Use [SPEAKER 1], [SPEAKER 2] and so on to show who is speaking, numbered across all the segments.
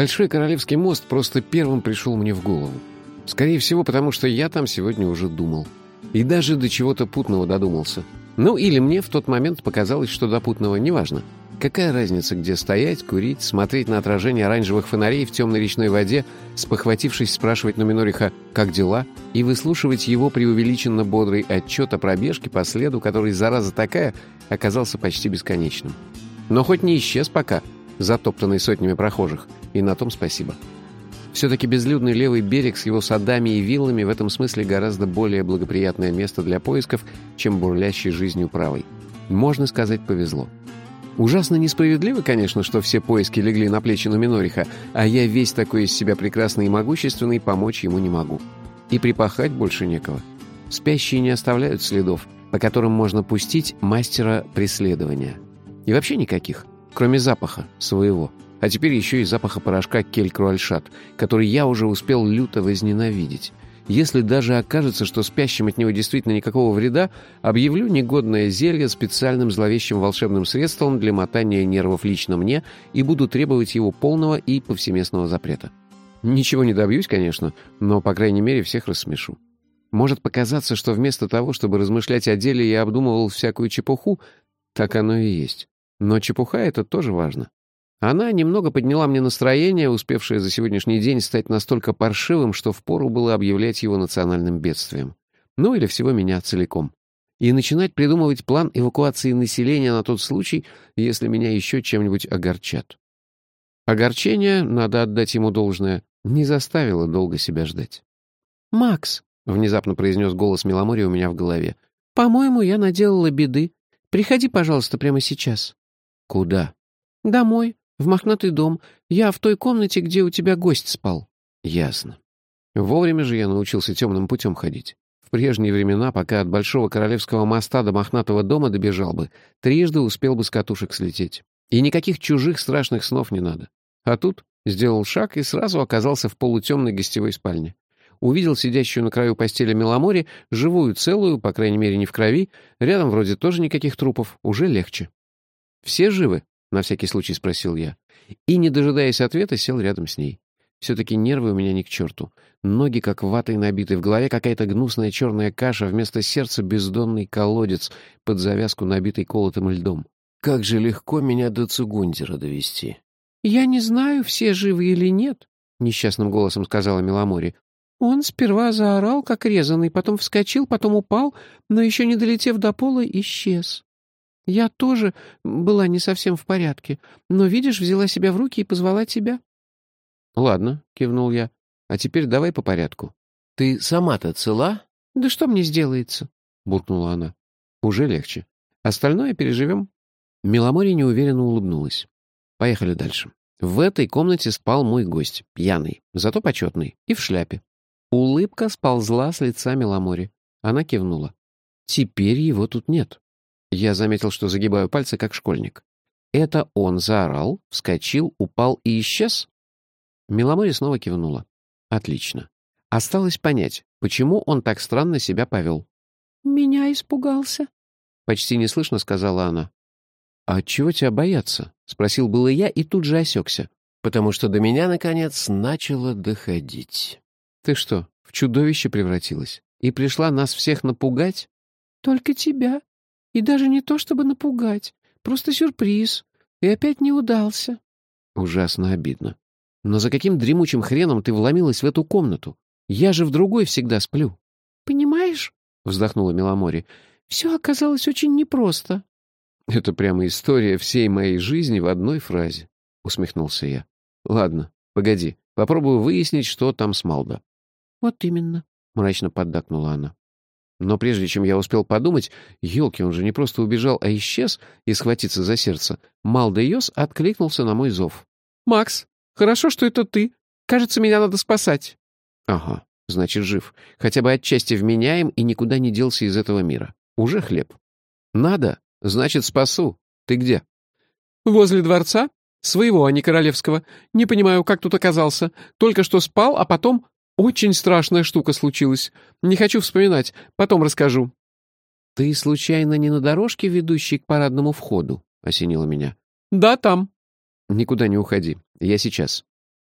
[SPEAKER 1] Большой Королевский мост просто первым пришел мне в голову. Скорее всего, потому что я там сегодня уже думал. И даже до чего-то путного додумался. Ну, или мне в тот момент показалось, что до путного, неважно. Какая разница, где стоять, курить, смотреть на отражение оранжевых фонарей в темной речной воде, спохватившись спрашивать Нуминориха «как дела?» и выслушивать его преувеличенно бодрый отчет о пробежке по следу, который, зараза такая, оказался почти бесконечным. Но хоть не исчез пока, затоптанный сотнями прохожих, и на том спасибо. Все-таки безлюдный левый берег с его садами и виллами в этом смысле гораздо более благоприятное место для поисков, чем бурлящий жизнью правый. Можно сказать, повезло. Ужасно несправедливо, конечно, что все поиски легли на плечи Нуминориха, а я весь такой из себя прекрасный и могущественный, помочь ему не могу. И припахать больше некого. Спящие не оставляют следов, по которым можно пустить мастера преследования. И вообще никаких, кроме запаха своего. А теперь еще и запаха порошка Кель-Круальшат, который я уже успел люто возненавидеть. Если даже окажется, что спящим от него действительно никакого вреда, объявлю негодное зелье специальным зловещим волшебным средством для мотания нервов лично мне и буду требовать его полного и повсеместного запрета. Ничего не добьюсь, конечно, но, по крайней мере, всех рассмешу. Может показаться, что вместо того, чтобы размышлять о деле, я обдумывал всякую чепуху, так оно и есть. Но чепуха — это тоже важно. Она немного подняла мне настроение, успевшее за сегодняшний день стать настолько паршивым, что впору было объявлять его национальным бедствием. Ну или всего меня целиком. И начинать придумывать план эвакуации населения на тот случай, если меня еще чем-нибудь огорчат. Огорчение, надо отдать ему должное, не заставило долго себя ждать. «Макс», — внезапно произнес голос Миломори у меня в голове, — «по-моему, я наделала беды. Приходи, пожалуйста, прямо сейчас». «Куда?» «Домой. В мохнатый дом. Я в той комнате, где у тебя гость спал». «Ясно». Вовремя же я научился темным путем ходить. В прежние времена, пока от Большого Королевского моста до мохнатого дома добежал бы, трижды успел бы с катушек слететь. И никаких чужих страшных снов не надо. А тут сделал шаг и сразу оказался в полутемной гостевой спальне. Увидел сидящую на краю постели Миломори, живую, целую, по крайней мере не в крови, рядом вроде тоже никаких трупов, уже легче. «Все живы?» — на всякий случай спросил я. И, не дожидаясь ответа, сел рядом с ней. Все-таки нервы у меня ни к черту. Ноги как ватой набиты, в голове какая-то гнусная черная каша, вместо сердца бездонный колодец, под завязку набитый колотым льдом. Как же легко меня до Цугундера довести. «Я не знаю, все живы или нет», — несчастным голосом сказала Миломори. «Он сперва заорал, как резаный, потом вскочил, потом упал, но еще не долетев до пола, исчез. Я тоже была не совсем в порядке, но, видишь, взяла себя в руки и позвала тебя». «Ладно», — кивнул я, — «а теперь давай по порядку». «Ты сама-то цела?» «Да что мне сделается?» — буркнула она. «Уже легче. Остальное переживем». Миломори неуверенно улыбнулась. «Поехали дальше. В этой комнате спал мой гость, пьяный, зато почетный, и в шляпе». Улыбка сползла с лица Миломори. Она кивнула. «Теперь его тут нет». Я заметил, что загибаю пальцы, как школьник. Это он заорал, вскочил, упал и исчез? Миломори снова кивнула. Отлично. Осталось понять, почему он так странно себя повел. «Меня испугался», — почти неслышно сказала она. «А чего тебя бояться?» — спросил было я и тут же осекся, потому что до меня, наконец, начало доходить. «Ты что, в чудовище превратилась? И пришла нас всех напугать?» «Только тебя. И даже не то, чтобы напугать. Просто сюрприз. И опять не удался». Ужасно обидно. «Но за каким дремучим хреном ты вломилась в эту комнату? Я же в другой всегда сплю». «Понимаешь?» — вздохнула Миломори. «Все оказалось очень непросто». «Это прямо история всей моей жизни в одной фразе», — усмехнулся я. «Ладно, погоди, попробую выяснить, что там с Малдо». «Вот именно», — мрачно поддакнула она. Но прежде чем я успел подумать, елки, он же не просто убежал, а исчез, и схватиться за сердце, Малдо Йос откликнулся на мой зов. «Макс, хорошо, что это ты. Кажется, меня надо спасать». «Ага, значит, жив. Хотя бы отчасти вменяем и никуда не делся из этого мира. Уже хлеб». «Надо, значит, спасу. Ты где?» «Возле дворца. Своего, а не королевского. Не понимаю, как тут оказался. Только что спал, а потом... Очень страшная штука случилась. Не хочу вспоминать. Потом расскажу». «Ты, случайно, не на дорожке, ведущей к парадному входу?» — осенило меня. «Да, там». «Никуда не уходи. Я сейчас».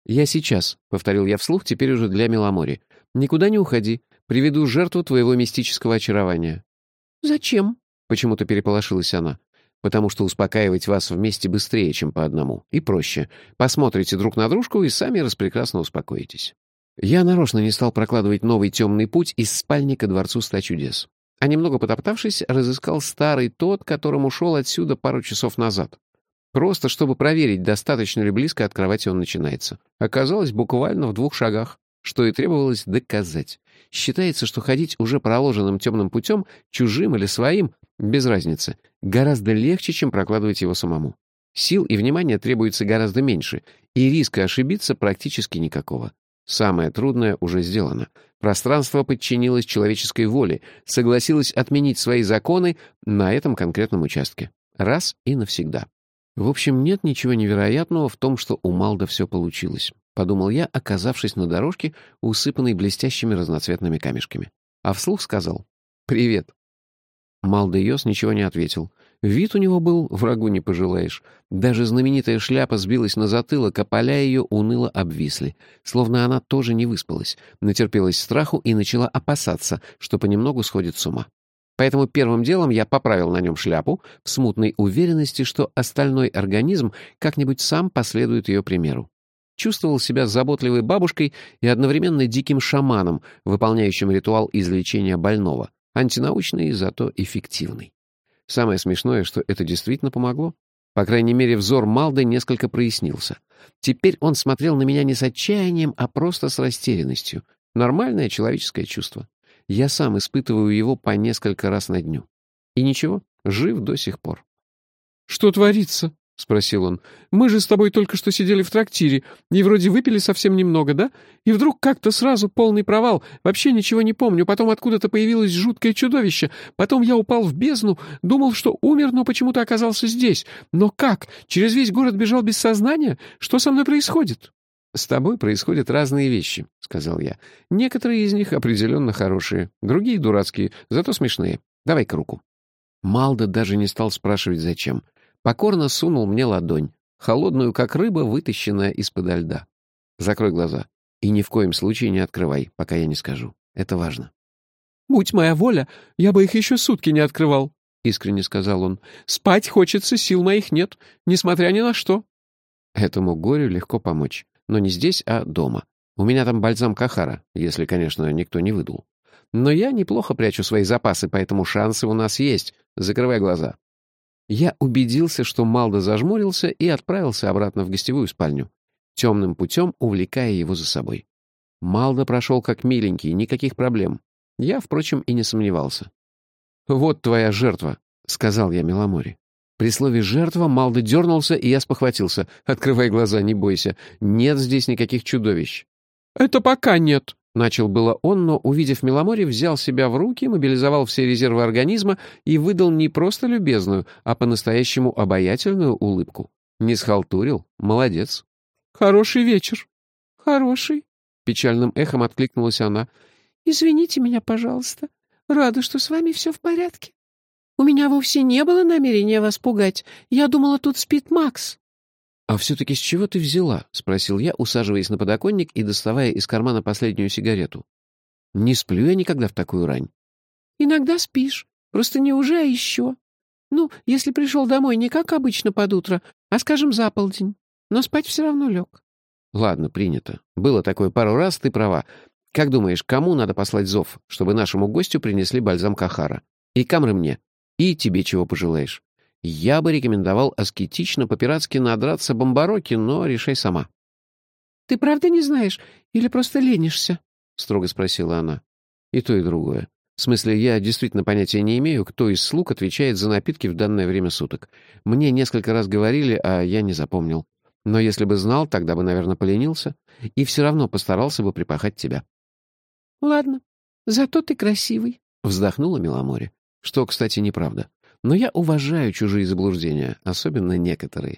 [SPEAKER 1] «Я сейчас», — повторил я вслух, теперь уже для Миломори. «Никуда не уходи. Приведу жертву твоего мистического очарования».
[SPEAKER 2] «Зачем?»
[SPEAKER 1] — почему-то переполошилась она. «Потому что успокаивать вас вместе быстрее, чем по одному. И проще. Посмотрите друг на дружку и сами распрекрасно успокоитесь». Я нарочно не стал прокладывать новый темный путь из спальни ко дворцу 100 чудес. А немного потоптавшись, разыскал старый тот, которым ушел отсюда пару часов назад. Просто чтобы проверить, достаточно ли близко от кровати он начинается. Оказалось, буквально в 2 шагах, что и требовалось доказать. Считается, что ходить уже проложенным темным путем, чужим или своим, без разницы, гораздо легче, чем прокладывать его самому. Сил и внимания требуется гораздо меньше, и риска ошибиться практически никакого. Самое трудное уже сделано. Пространство подчинилось человеческой воле, согласилось отменить свои законы на этом конкретном участке. Раз и навсегда. В общем, нет ничего невероятного в том, что у Малда все получилось, подумал я, оказавшись на дорожке, усыпанной блестящими разноцветными камешками. А вслух сказал: «Привет». Малда Йос ничего не ответил. Вид у него был, врагу не пожелаешь. Даже знаменитая шляпа сбилась на затылок, а поля ее уныло обвисли. Словно она тоже не выспалась, натерпелась страху и начала опасаться, что понемногу сходит с ума. Поэтому первым делом я поправил на нем шляпу в смутной уверенности, что остальной организм как-нибудь сам последует ее примеру. Чувствовал себя заботливой бабушкой и одновременно диким шаманом, выполняющим ритуал излечения больного, антинаучный, зато эффективный. Самое смешное, что это действительно помогло. По крайней мере, взор Малды несколько прояснился. Теперь он смотрел на меня не с отчаянием, а просто с растерянностью. Нормальное человеческое чувство. Я сам испытываю его по несколько раз на дню. И ничего, жив до сих пор.
[SPEAKER 2] «Что творится?» — спросил он. «Мы же с тобой только что сидели в трактире, и вроде выпили совсем немного, да? И вдруг как-то сразу полный провал, вообще ничего не помню, потом откуда-то появилось жуткое чудовище, потом я упал в бездну, думал, что умер, но почему-то оказался здесь. Но как? Через весь город бежал без сознания? Что со мной происходит?»
[SPEAKER 1] «С тобой происходят разные вещи», — сказал я. «Некоторые из них определенно хорошие, другие дурацкие, зато смешные. Давай-ка руку». Малда даже не стал спрашивать, зачем. Покорно сунул мне ладонь, холодную, как рыба, вытащенная из-подо льда. «Закрой глаза. И ни в коем случае не открывай, пока я не скажу. Это важно».
[SPEAKER 2] «Будь моя воля, я бы их еще сутки не открывал», — искренне сказал он. «Спать хочется, сил моих нет, несмотря ни на что».
[SPEAKER 1] Этому горю легко помочь. Но не здесь, а дома. У меня там бальзам Кахара, если, конечно, никто не выдул. Но я неплохо прячу свои запасы, поэтому шансы у нас есть. Закрывай глаза». Я убедился, что Малда зажмурился и отправился обратно в гостевую спальню, темным путем увлекая его за собой. Малда прошел как миленький, никаких проблем. Я, впрочем, и не сомневался. «Вот твоя жертва», — сказал я Миломори. При слове «жертва» Малда дернулся, и я спохватился. «Открывай глаза, не бойся. Нет здесь никаких чудовищ».
[SPEAKER 2] «Это пока нет»,
[SPEAKER 1] — начал было он, но, увидев Миломори, взял себя в руки, мобилизовал все резервы организма и выдал не просто любезную, а по-настоящему обаятельную улыбку. Не схалтурил. Молодец.
[SPEAKER 2] «Хороший вечер». «Хороший»,
[SPEAKER 1] — печальным эхом откликнулась она.
[SPEAKER 2] «Извините меня, пожалуйста. Рада, что с вами все в порядке. У меня вовсе не было намерения вас пугать. Я думала, тут спит Макс».
[SPEAKER 1] «А все-таки с чего ты взяла?» — спросил я, усаживаясь на подоконник и доставая из кармана последнюю сигарету. «Не сплю я никогда в такую рань».
[SPEAKER 2] «Иногда спишь. Просто не уже, а еще. Ну, если пришел домой не как обычно под утро, а, скажем, за полдень. Но спать все равно лег».
[SPEAKER 1] «Ладно, принято. Было такое пару раз, ты права. Как думаешь, кому надо послать зов, чтобы нашему гостю принесли бальзам Кахара? И Камры мне. И тебе чего пожелаешь. Я бы рекомендовал аскетично по-пиратски надраться бомбароки, но решай сама».
[SPEAKER 2] «Ты правда не знаешь? Или просто ленишься?»
[SPEAKER 1] — строго спросила она. «И то, и другое. В смысле, я действительно понятия не имею, кто из слуг отвечает за напитки в данное время суток. Мне несколько раз говорили, а я не запомнил. Но если бы знал, тогда бы, наверное, поленился. И все равно постарался бы припахать тебя».
[SPEAKER 2] «Ладно. Зато ты красивый»,
[SPEAKER 1] — вздохнула Миломори. Что, кстати, неправда. Но я уважаю чужие заблуждения, особенно некоторые.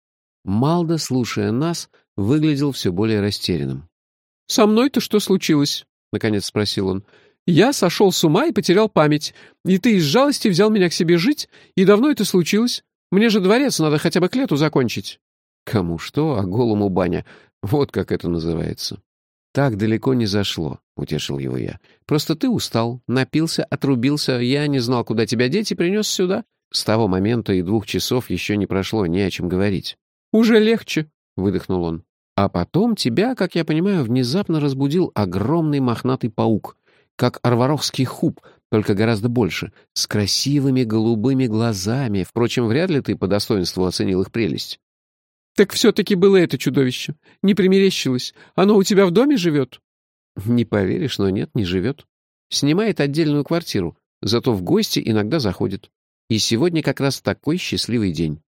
[SPEAKER 1] Малда, слушая нас, выглядел все более растерянным.
[SPEAKER 2] «Со мной-то что случилось?» — наконец спросил он. «Я сошел с ума и потерял память. И ты из жалости взял меня к себе жить? И давно это случилось? Мне же дворец надо хотя бы к лету закончить».
[SPEAKER 1] Кому что, а голому баня. Вот как это называется. Так далеко не зашло, утешил его я. Просто ты устал, напился, отрубился, я не знал, куда тебя деть, и принес сюда. С того момента и 2 часов еще не прошло, не о чем говорить.
[SPEAKER 2] Уже легче, выдохнул он.
[SPEAKER 1] А потом тебя, как я понимаю, внезапно разбудил огромный мохнатый паук, как арварохский хуб, только гораздо больше, с красивыми голубыми глазами. Впрочем, вряд ли ты по достоинству оценил их прелесть.
[SPEAKER 2] Так все-таки было это чудовище. Не примерещилось. Оно у тебя в доме живет?
[SPEAKER 1] Не поверишь, но нет, не живет. Снимает отдельную квартиру, зато в гости иногда заходит. И сегодня как раз такой счастливый день.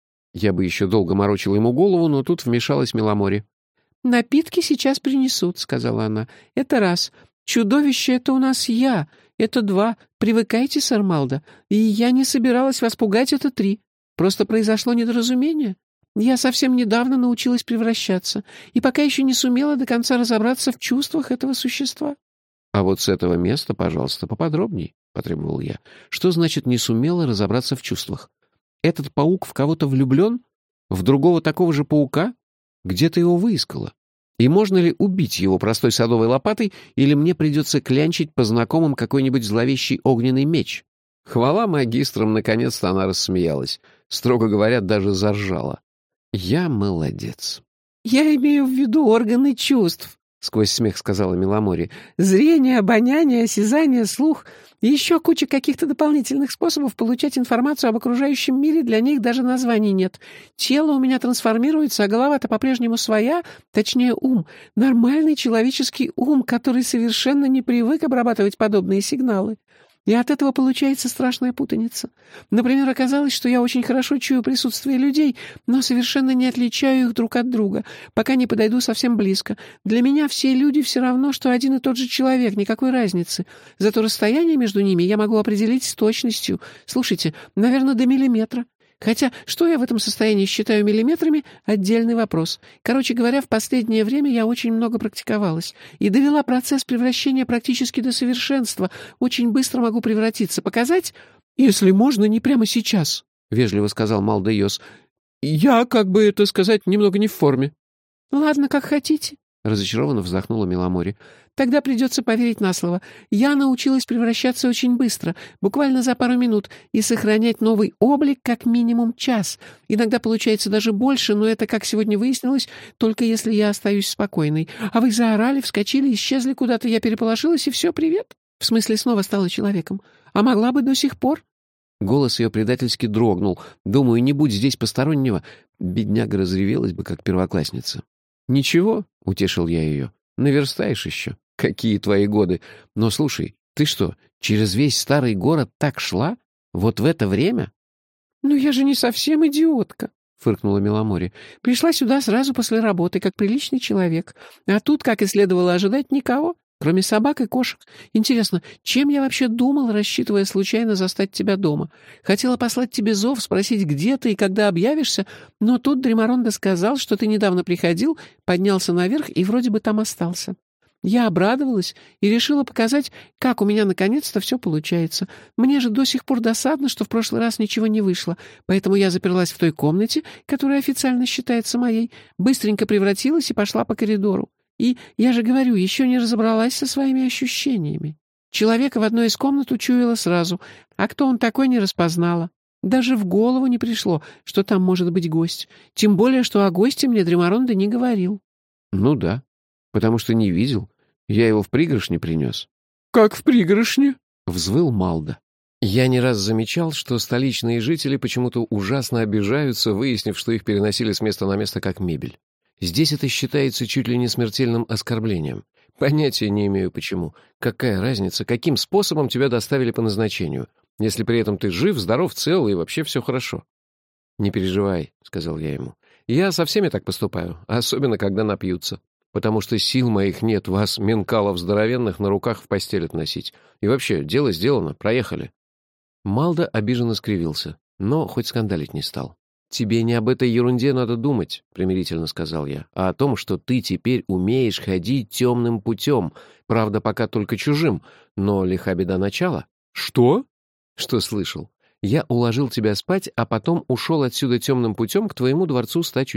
[SPEAKER 1] Я бы еще долго морочил ему голову, но тут вмешалась Миломори.
[SPEAKER 3] «Напитки сейчас принесут», — сказала она. «Это раз. Чудовище — это у нас я. Это 2. Привыкайте, сэр Малда. И я не собиралась вас пугать, это 3. Просто произошло недоразумение. Я совсем недавно научилась превращаться, и пока еще не сумела до конца разобраться в чувствах этого существа».
[SPEAKER 1] «А вот с этого места, пожалуйста, поподробней», — потребовал я. «Что значит не сумела разобраться в чувствах? Этот паук в кого-то влюблен? В другого такого же паука? Где ты его выискала? И можно ли убить его простой садовой лопатой, или мне придется клянчить по знакомым какой-нибудь зловещий огненный меч?» Хвала магистрам, наконец-то она рассмеялась. Строго говоря, даже заржала. «Я молодец».
[SPEAKER 3] «Я имею в виду органы чувств», — сквозь смех сказала Миломори. «Зрение, обоняние, осязание, слух и еще куча каких-то дополнительных способов получать информацию об окружающем мире, для них даже названий нет. Тело у меня трансформируется, а голова-то по-прежнему своя, точнее ум. Нормальный человеческий ум, который совершенно не привык обрабатывать подобные сигналы. И от этого получается страшная путаница. Например, оказалось, что я очень хорошо чую присутствие людей, но совершенно не отличаю их друг от друга, пока не подойду совсем близко. Для меня все люди все равно, что один и тот же человек, никакой разницы. Зато расстояние между ними я могу определить с точностью. Слушайте, наверное, до миллиметра. Хотя, что я в этом состоянии считаю миллиметрами — отдельный вопрос. Короче говоря, в последнее время я очень много практиковалась и довела процесс превращения практически до совершенства. Очень быстро могу превратиться. Показать?
[SPEAKER 2] «Если можно, не прямо сейчас», — вежливо сказал Малдейос. «Я, как бы это сказать, немного не в форме».
[SPEAKER 3] «Ладно, как хотите», — разочарованно вздохнула Миломори. «Тогда придется поверить на слово. Я научилась превращаться очень быстро, буквально за пару минут, и сохранять новый облик как минимум час. Иногда получается даже больше, но это, как сегодня выяснилось, только если я остаюсь спокойной. А вы заорали, вскочили, исчезли куда-то, я переполошилась, и все, привет. В смысле, снова стала человеком. А могла бы до сих пор».
[SPEAKER 1] Голос ее предательски дрогнул. Думаю, не будь здесь постороннего, бедняга разревелась бы, как первоклассница. «Ничего», — утешил я ее, — «наверстаешь еще. Какие твои годы! Но слушай, ты что, через весь старый город так шла? Вот в это время?»
[SPEAKER 3] «Ну я же не совсем идиотка», — фыркнула Миломори. «Пришла сюда сразу после работы, как приличный человек. А тут, как и следовало ожидать, никого, кроме собак и кошек. Интересно, чем я вообще думала, рассчитывая случайно застать тебя дома? Хотела послать тебе зов, спросить, где ты и когда объявишься, но тут Дримаронда сказал, что ты недавно приходил, поднялся наверх и вроде бы там остался. Я обрадовалась и решила показать, как у меня наконец-то все получается. Мне же до сих пор досадно, что в прошлый раз ничего не вышло, поэтому я заперлась в той комнате, которая официально считается моей, быстренько превратилась и пошла по коридору. И, я же говорю, еще не разобралась со своими ощущениями. Человека в одной из комнат учуяла сразу, а кто он такой, не распознала. Даже в голову не пришло, что там может быть гость. Тем более, что о госте мне Дримаронда не говорил».
[SPEAKER 1] «Ну да, потому что не видел. Я его в пригоршне принес».
[SPEAKER 2] «Как в пригоршне?»
[SPEAKER 1] — взвыл Малда. Я не раз замечал, что столичные жители почему-то ужасно обижаются, выяснив, что их переносили с места на место как мебель. Здесь это считается чуть ли не смертельным оскорблением. Понятия не имею почему. Какая разница, каким способом тебя доставили по назначению, если при этом ты жив, здоров, цел и вообще все хорошо? «Не переживай», — сказал я ему. «Я со всеми так поступаю, особенно когда напьются. Потому что сил моих нет вас, менкалов здоровенных, на руках в постель относить. И вообще, дело сделано, проехали». Малда обиженно скривился, но хоть скандалить не стал. «Тебе не об этой ерунде надо думать», — примирительно сказал я, «а о том, что ты теперь умеешь ходить темным путем, правда, пока только чужим, но лиха беда начала».
[SPEAKER 2] «Что?»
[SPEAKER 1] «Что слышал? Я уложил тебя спать, а потом ушел отсюда темным путем к твоему дворцу 100 чудес.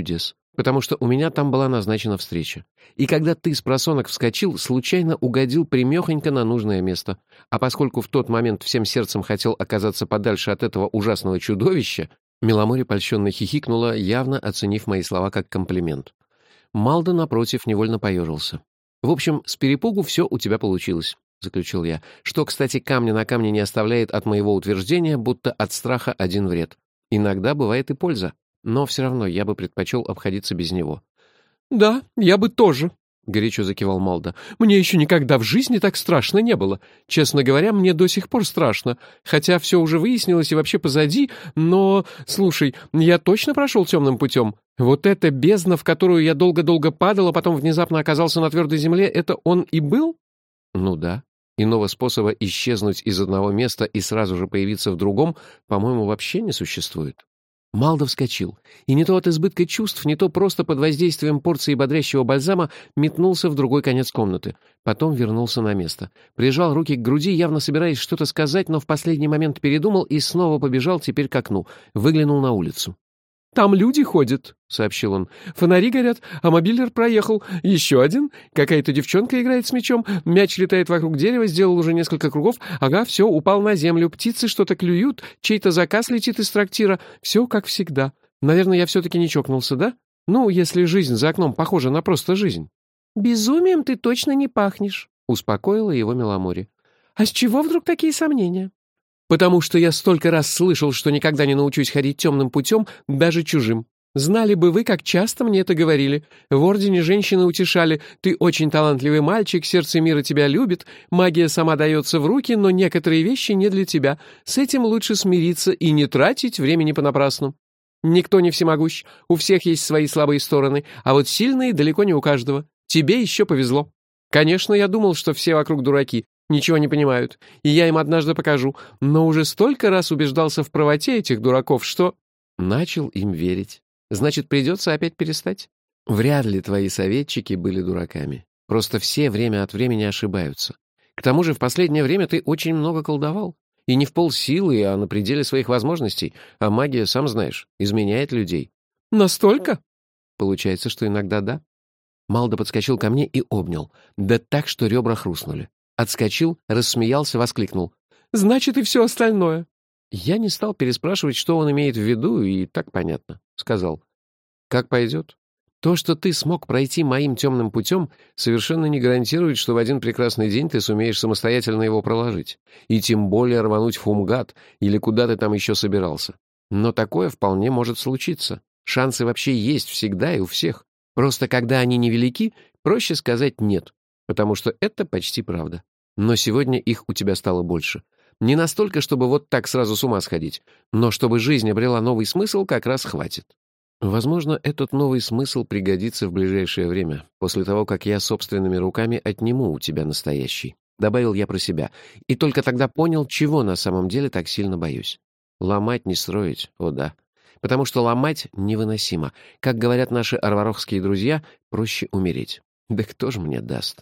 [SPEAKER 1] потому что у меня там была назначена встреча. И когда ты с просонок вскочил, случайно угодил прямехонько на нужное место. А поскольку в тот момент всем сердцем хотел оказаться подальше от этого ужасного чудовища, Миломори польщенно хихикнула, явно оценив мои слова как комплимент. Малда, напротив, невольно поежился. «В общем, с перепугу все у тебя получилось», — заключил я, что, кстати, камня на камне не оставляет от моего утверждения, будто от страха один вред. Иногда бывает и польза, но все равно я бы предпочел обходиться без него.
[SPEAKER 2] «Да, я бы тоже», — горячо закивал Малда. «Мне еще никогда в жизни так страшно не было. Честно говоря, мне до сих пор страшно. Хотя все уже выяснилось и вообще позади, но... Слушай, я точно прошел темным путем? Вот эта бездна, в которую я долго-долго падал, а потом внезапно оказался на твердой земле, это он и был?»
[SPEAKER 1] «Ну да. Иного способа исчезнуть из одного места и сразу же появиться в другом, по-моему, вообще не существует». Малда вскочил, и не то от избытка чувств, не то просто под воздействием порции бодрящего бальзама метнулся в другой конец комнаты. Потом вернулся на место. Прижал руки к груди, явно собираясь что-то сказать, но в последний момент передумал и снова побежал теперь к окну. Выглянул на улицу.
[SPEAKER 2] «Там люди ходят», — сообщил он. «Фонари горят, а мобилер проехал. Еще один. Какая-то девчонка играет с мячом. Мяч летает вокруг дерева, сделал уже несколько кругов. Ага, все, упал на землю. Птицы что-то клюют, чей-то заказ летит из трактира. Все как всегда. Наверное, я все-таки не чокнулся, да? Ну, если жизнь за окном похожа на просто жизнь».
[SPEAKER 3] «Безумием ты точно не пахнешь», — успокоила его Миломори. «А с чего вдруг такие сомнения?»
[SPEAKER 2] «Потому что я столько раз слышал, что никогда не научусь ходить темным путем, даже чужим. Знали бы вы, как часто мне это говорили. В Ордене женщины утешали: ты очень талантливый мальчик, сердце мира тебя любит, магия сама дается в руки, но некоторые вещи не для тебя. С этим лучше смириться и не тратить времени понапрасну. Никто не всемогущ, у всех есть свои слабые стороны, а вот сильные далеко не у каждого. Тебе еще повезло. Конечно, я думал, что все вокруг дураки, ничего не понимают, и я им однажды покажу, но уже столько раз убеждался в правоте этих дураков, что...»
[SPEAKER 1] Начал им верить. Значит, придется опять перестать? Вряд ли твои советчики были дураками. Просто все время от времени ошибаются. К тому же в последнее время ты очень много колдовал. И не в полсилы, а на пределе своих возможностей. А магия, сам знаешь, изменяет людей.
[SPEAKER 2] «Настолько?»
[SPEAKER 1] Получается, что иногда да. Малда подскочил ко мне и обнял. Да так, что ребра хрустнули. Отскочил, рассмеялся, воскликнул.
[SPEAKER 2] «Значит, и все остальное».
[SPEAKER 1] Я не стал переспрашивать, что он имеет в виду, и так понятно. Сказал: «Как пойдет. То, что ты смог пройти моим темным путем, совершенно не гарантирует, что в один прекрасный день ты сумеешь самостоятельно его проложить. И тем более рвануть в Хумгат или куда ты там еще собирался. Но такое вполне может случиться. Шансы вообще есть всегда и у всех. Просто когда они невелики, проще сказать «нет», потому что это почти правда. Но сегодня их у тебя стало больше. Не настолько, чтобы вот так сразу с ума сходить, но чтобы жизнь обрела новый смысл, как раз хватит. Возможно, этот новый смысл пригодится в ближайшее время, после того, как я собственными руками отниму у тебя настоящий. Добавил я про себя, и только тогда понял, чего на самом деле так сильно боюсь. Ломать не строить, о да. Потому что ломать невыносимо. Как говорят наши арварохские друзья, проще умереть. Да кто же мне даст?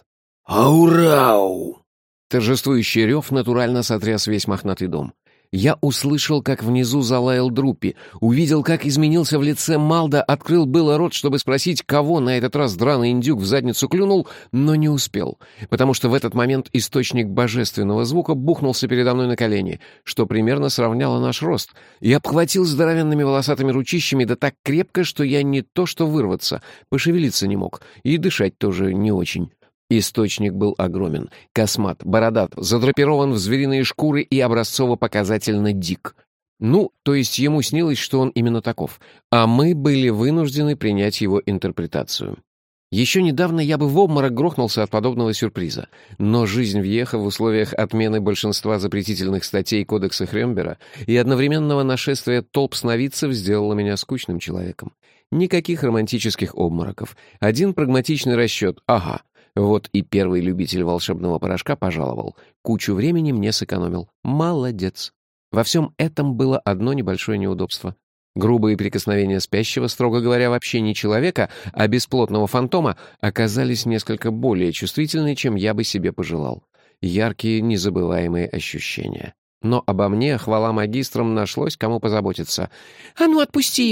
[SPEAKER 1] «Аурау!» Торжествующий рев натурально сотряс весь мохнатый дом. Я услышал, как внизу залаял Друппи, увидел, как изменился в лице Малда, открыл было рот, чтобы спросить, кого на этот раз драный индюк в задницу клюнул, но не успел, потому что в этот момент источник божественного звука бухнулся передо мной на колени, что примерно сравняло наш рост, и обхватил здоровенными волосатыми ручищами да так крепко, что я не то что вырваться, пошевелиться не мог, и дышать тоже не очень. Источник был огромен, космат, бородат, задрапирован в звериные шкуры и образцово-показательно дик. Ну, то есть ему снилось, что он именно таков, а мы были вынуждены принять его интерпретацию. Еще недавно я бы в обморок грохнулся от подобного сюрприза, но жизнь Вьеха в условиях отмены большинства запретительных статей Кодекса Хрёмбера и одновременного нашествия толп сновидцев сделала меня скучным человеком. Никаких романтических обмороков, один прагматичный расчет, ага. Вот и первый любитель волшебного порошка пожаловал. Кучу времени мне сэкономил. Молодец. Во всем этом было одно небольшое неудобство. Грубые прикосновения спящего, строго говоря, вообще не человека, а бесплотного фантома, оказались несколько более чувствительны, чем я бы себе пожелал. Яркие, незабываемые ощущения. Но обо мне, хвала магистрам, нашлось кому позаботиться.
[SPEAKER 3] «А ну, отпусти его!» —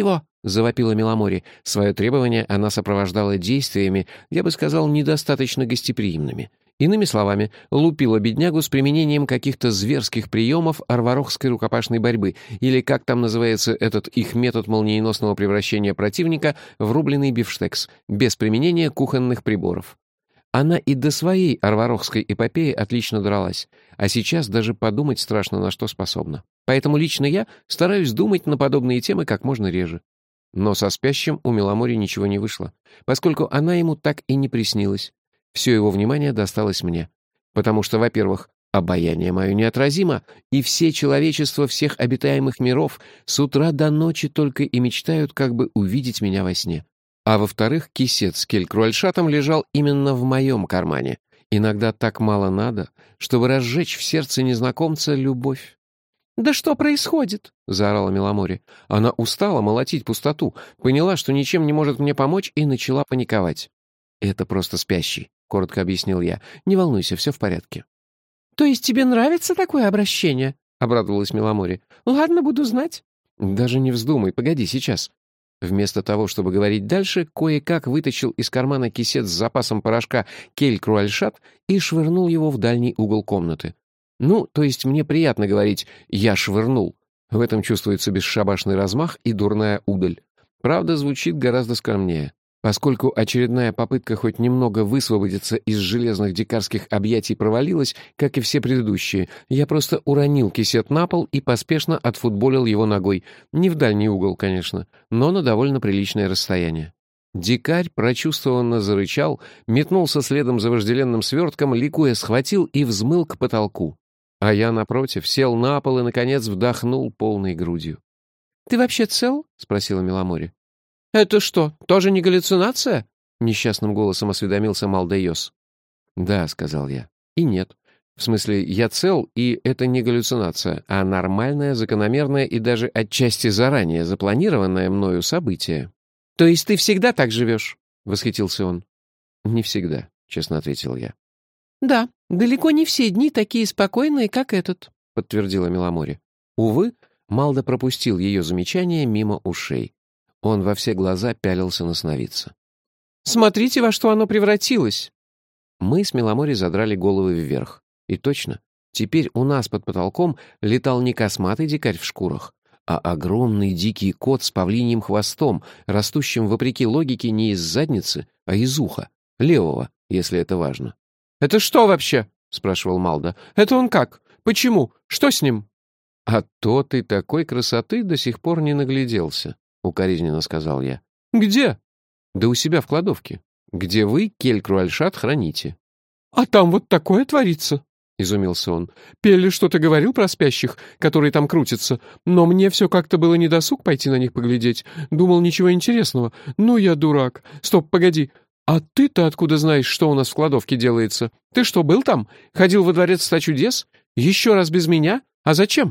[SPEAKER 1] завопила Миломори. Свое требование она сопровождала действиями, я бы сказал, недостаточно гостеприимными. Иными словами, лупила беднягу с применением каких-то зверских приемов арварохской рукопашной борьбы, или как там называется этот их метод молниеносного превращения противника в рубленый бифштекс, без применения кухонных приборов. Она и до своей арварохской эпопеи отлично дралась, а сейчас даже подумать страшно, на что способна. Поэтому лично я стараюсь думать на подобные темы как можно реже. Но со спящим у Миломори ничего не вышло, поскольку она ему так и не приснилась. Все его внимание досталось мне. Потому что, во-первых, обаяние мое неотразимо, и все человечество всех обитаемых миров с утра до ночи только и мечтают как бы увидеть меня во сне. А во-вторых, кисет с келькруальшатом лежал именно в моем кармане. Иногда так мало надо, чтобы разжечь в сердце незнакомца любовь.
[SPEAKER 2] «Да что происходит?» — заорала Миломори.
[SPEAKER 1] Она устала молотить пустоту, поняла, что ничем не может мне помочь, и начала паниковать. «Это просто спящий», — коротко объяснил я. «Не волнуйся, все в порядке».
[SPEAKER 2] «То есть тебе нравится такое обращение?» — обрадовалась Миломори. «Ладно, буду знать».
[SPEAKER 1] «Даже не вздумай, погоди, сейчас». Вместо того, чтобы говорить дальше, кое-как вытащил из кармана кисет с запасом порошка кель-круальшат и швырнул его в дальний угол комнаты. Ну, то есть мне приятно говорить «я швырнул». В этом чувствуется бесшабашный размах и дурная удаль. Правда, звучит гораздо скромнее. Поскольку очередная попытка хоть немного высвободиться из железных дикарских объятий провалилась, как и все предыдущие, я просто уронил кисет на пол и поспешно отфутболил его ногой. Не в дальний угол, конечно, но на довольно приличное расстояние. Дикарь прочувствованно зарычал, метнулся следом за вожделенным свертком, ликуя схватил и взмыл к потолку. А я, напротив, сел на пол и, наконец, вдохнул полной грудью.
[SPEAKER 2] «Ты вообще цел?» — спросила Миломори.
[SPEAKER 3] «Это что, тоже не галлюцинация?»
[SPEAKER 1] — несчастным голосом осведомился Малдейос. «Да», — сказал я. «И нет. В смысле, я цел, и это не галлюцинация, а нормальное, закономерное и даже отчасти заранее запланированное мною событие».
[SPEAKER 3] «То есть ты всегда так живешь?»
[SPEAKER 1] — восхитился он. «Не всегда», — честно ответил я.
[SPEAKER 3] «Да, далеко не все дни такие спокойные, как этот», —
[SPEAKER 1] подтвердила Миломори. Увы, Малда пропустил ее замечание мимо ушей. Он во все глаза пялился на сновидца.
[SPEAKER 3] «Смотрите, во что оно превратилось!»
[SPEAKER 1] Мы с Миломори задрали головы вверх. И точно, теперь у нас под потолком летал не косматый дикарь в шкурах, а огромный дикий кот с павлиньим хвостом, растущим вопреки логике не из задницы, а из уха, левого, если это важно.
[SPEAKER 3] «Это что вообще?» — спрашивал Малда. «Это он как? Почему? Что с ним?»
[SPEAKER 1] «А то ты такой красоты до сих пор не нагляделся», — укоризненно сказал я.
[SPEAKER 3] «Где?»
[SPEAKER 1] «Да у себя в кладовке, где вы кель-круальшат храните».
[SPEAKER 2] «А там вот такое творится?» — изумился он. «Пелли что-то говорил про спящих, которые там крутятся, но мне все как-то было недосуг пойти на них поглядеть. Думал, ничего интересного. Ну, я дурак. Стоп, погоди. А ты-то откуда знаешь, что у нас в кладовке делается? Ты что, был там? Ходил во дворец 100 чудес? Еще раз без меня? А зачем?»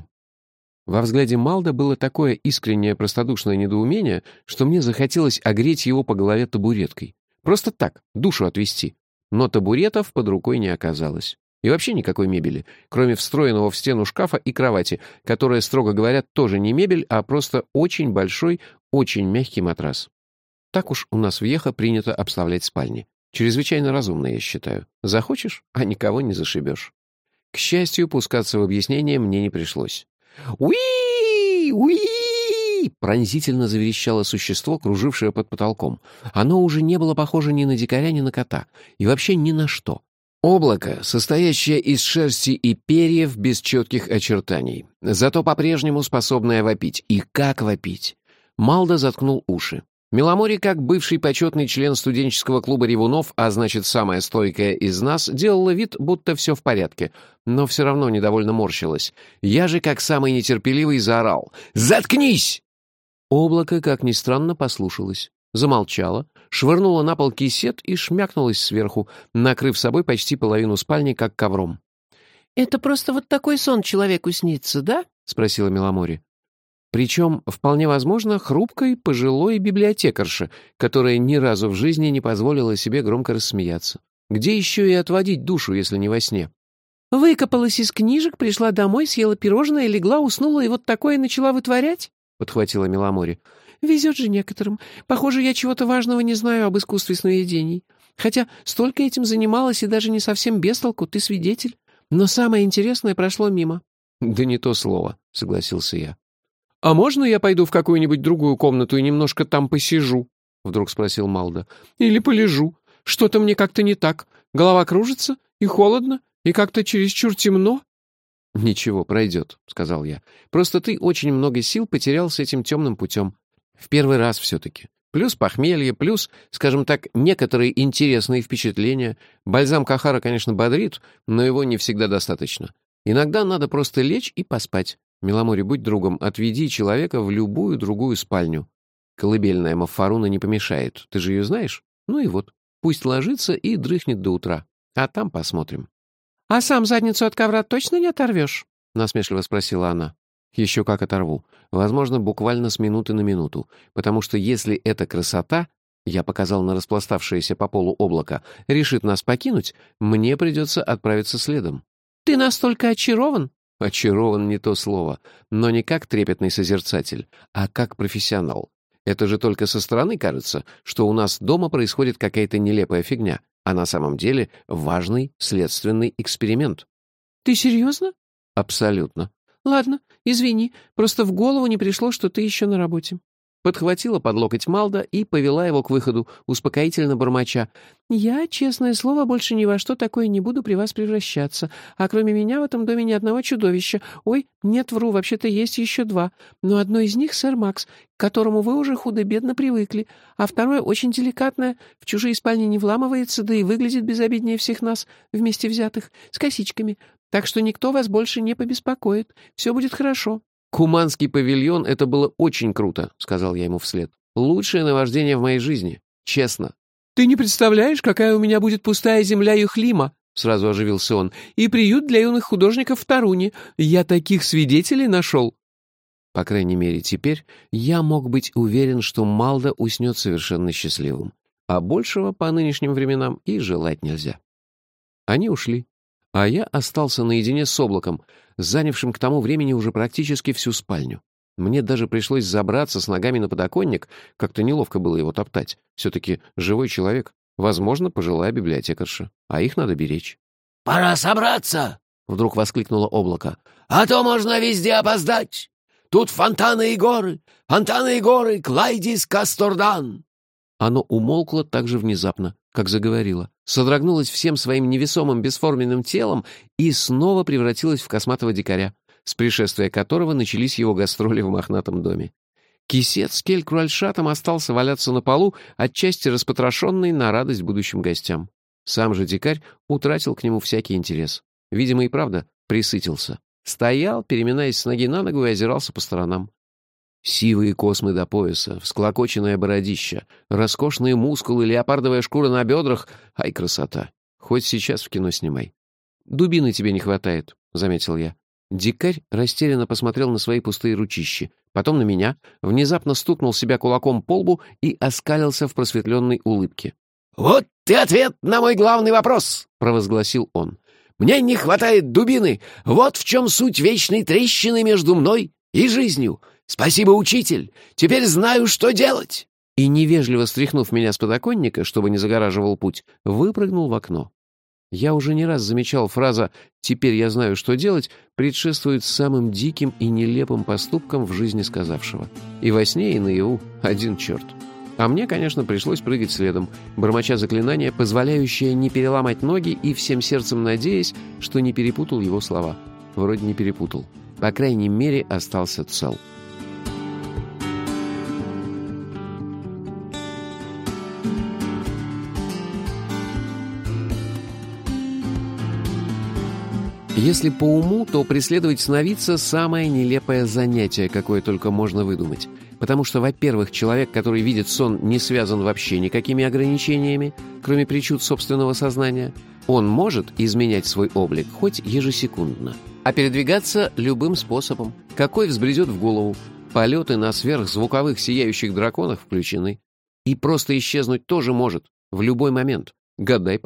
[SPEAKER 1] Во взгляде Малда было такое искреннее простодушное недоумение, что мне захотелось огреть его по голове табуреткой. Просто так, душу отвести. Но табуретов под рукой не оказалось. И вообще никакой мебели, кроме встроенного в стену шкафа и кровати, которая, строго говоря, тоже не мебель, а просто очень большой, очень мягкий матрас. Так уж у нас в Йеха принято обставлять спальни. Чрезвычайно разумно, я считаю. Захочешь, а никого не зашибешь. К счастью, пускаться в объяснение мне не пришлось. «Уи! Уи!» — пронзительно заверещало существо, кружившее под потолком. Оно уже не было похоже ни на дикаря, ни на кота. И вообще ни на что. Облако, состоящее из шерсти и перьев без четких очертаний. Зато по-прежнему способное вопить. И как вопить? Малда заткнул уши. Миломори, как бывший почетный член студенческого клуба ревунов, а значит, самая стойкая из нас, делала вид, будто все в порядке, но все равно недовольно морщилась. Я же, как самый нетерпеливый, заорал: «Заткнись!» Облако, как ни странно, послушалось. Замолчало, швырнуло на пол кисет и шмякнулось сверху, накрыв собой почти половину спальни, как ковром.
[SPEAKER 3] «Это просто вот такой сон человеку снится, да?»
[SPEAKER 1] — спросила Миломори. Причем, вполне возможно, хрупкой пожилой библиотекарше, которая ни разу в жизни не позволила себе громко рассмеяться. Где еще и отводить душу, если не во сне?
[SPEAKER 3] «Выкопалась из книжек, пришла домой, съела пирожное, легла, уснула и вот такое начала вытворять?»
[SPEAKER 1] — подхватила Миломори.
[SPEAKER 3] Везет же некоторым. Похоже, я чего-то важного не знаю об искусстве сновидений. Хотя столько этим занималась и даже не совсем без толку, ты свидетель. Но самое интересное прошло мимо».
[SPEAKER 1] «Да не то слово», — согласился я.
[SPEAKER 2] «А можно я пойду в какую-нибудь другую комнату и немножко там посижу?» — вдруг спросил Малда. «Или полежу. Что-то мне как-то не так. Голова кружится, и холодно, и как-то чересчур темно».
[SPEAKER 1] «Ничего, пройдет», — сказал я. «Просто ты очень много сил потерял с этим темным путем. В первый раз все-таки. Плюс похмелье, плюс, скажем так, некоторые интересные впечатления. Бальзам Кахара, конечно, бодрит, но его не всегда достаточно. Иногда надо просто лечь и поспать. Миломори, будь другом, отведи человека в любую другую спальню. Колыбельная Маффаруна не помешает, ты же ее знаешь? Ну и вот, пусть ложится и дрыхнет до утра. А там посмотрим».
[SPEAKER 3] «А сам задницу от ковра точно не оторвешь?»
[SPEAKER 1] — насмешливо спросила она. «Еще как оторву. Возможно, буквально с минуты на минуту. Потому что если эта красота, я показал на распластавшееся по полу облако, решит нас покинуть, мне придется отправиться следом».
[SPEAKER 3] «Ты настолько очарован?»
[SPEAKER 1] «Очарован» — не то слово. Но не как трепетный созерцатель, а как профессионал. Это же только со стороны кажется, что у нас дома происходит какая-то нелепая фигня, а на самом деле важный следственный эксперимент.
[SPEAKER 3] «Ты серьезно?»
[SPEAKER 1] Абсолютно.
[SPEAKER 3] «Ладно, извини, просто в голову не пришло, что ты еще на работе».
[SPEAKER 1] Подхватила под локоть Малда и повела его к выходу, успокоительно бормоча.
[SPEAKER 3] «Я, честное слово, больше ни во что такое не буду при вас превращаться. А кроме меня в этом доме ни одного чудовища. Ой, нет, вру, вообще-то есть еще два. Но одно из них — сэр Макс, к которому вы уже худо-бедно привыкли. А второе очень деликатное, в чужие спальни не вламывается, да и выглядит безобиднее всех нас, вместе взятых, с косичками. Так что никто вас больше не побеспокоит. Все будет хорошо».
[SPEAKER 1] «Куманский павильон — это было очень круто», — сказал я ему вслед. «Лучшее наваждение в моей жизни. Честно».
[SPEAKER 2] «Ты не представляешь, какая у меня будет пустая земля Юхлима!» — сразу оживился он. «И приют для юных художников в Таруне. Я таких свидетелей нашел!»
[SPEAKER 1] По крайней мере, теперь я мог быть уверен, что Малда уснет совершенно счастливым. А большего по нынешним временам и желать нельзя. Они ушли. А я остался наедине с облаком, занявшим к тому времени уже практически всю спальню. Мне даже пришлось забраться с ногами на подоконник, как-то неловко было его топтать. Все-таки живой человек, возможно, пожилая библиотекарша, а их надо беречь.
[SPEAKER 4] «Пора собраться!» — вдруг воскликнуло облако. «А то можно везде опоздать! Тут фонтаны и горы, Клайдис Кастордан!»
[SPEAKER 1] Оно умолкло так же внезапно, как заговорило, содрогнулось всем своим невесомым бесформенным телом и снова превратилось в косматого дикаря, с пришествия которого начались его гастроли в мохнатом доме. Кисет с кель-круальшатом остался валяться на полу, отчасти распотрошенный на радость будущим гостям. Сам же дикарь утратил к нему всякий интерес. Видимо, и правда присытился. Стоял, переминаясь с ноги на ногу, и озирался по сторонам. Сивые космы до пояса, всклокоченное бородище, роскошные мускулы, леопардовая шкура на бедрах. Ай, красота! Хоть сейчас в кино снимай. «Дубины тебе не хватает», — заметил я. Дикарь растерянно посмотрел на свои пустые ручищи, потом на меня, внезапно стукнул себя кулаком по лбу и оскалился в просветленной улыбке.
[SPEAKER 4] «Вот и ответ на мой главный вопрос!» — провозгласил он. «Мне не хватает дубины. Вот в чем суть вечной трещины между мной и жизнью. Спасибо, учитель. Теперь знаю, что делать!»
[SPEAKER 1] И, невежливо стряхнув меня с подоконника, чтобы не загораживал путь, выпрыгнул в окно. Я уже не раз замечал, фраза «теперь я знаю, что делать» предшествует самым диким и нелепым поступкам в жизни сказавшего. И во сне, и наяву один черт. А мне, конечно, пришлось прыгать следом, бормоча заклинание, позволяющее не переломать ноги и всем сердцем надеясь, что не перепутал его слова. Вроде не перепутал. По крайней мере, остался цел. Если по уму, то преследовать сновидца — самое нелепое занятие, какое только можно выдумать. Потому что, во-первых, человек, который видит сон, не связан вообще никакими ограничениями, кроме причуд собственного сознания. Он может изменять свой облик хоть ежесекундно, а передвигаться любым способом, какой взбредет в голову. Полеты на сверхзвуковых сияющих драконах включены. И просто исчезнуть тоже может, в любой момент. Гадай потом.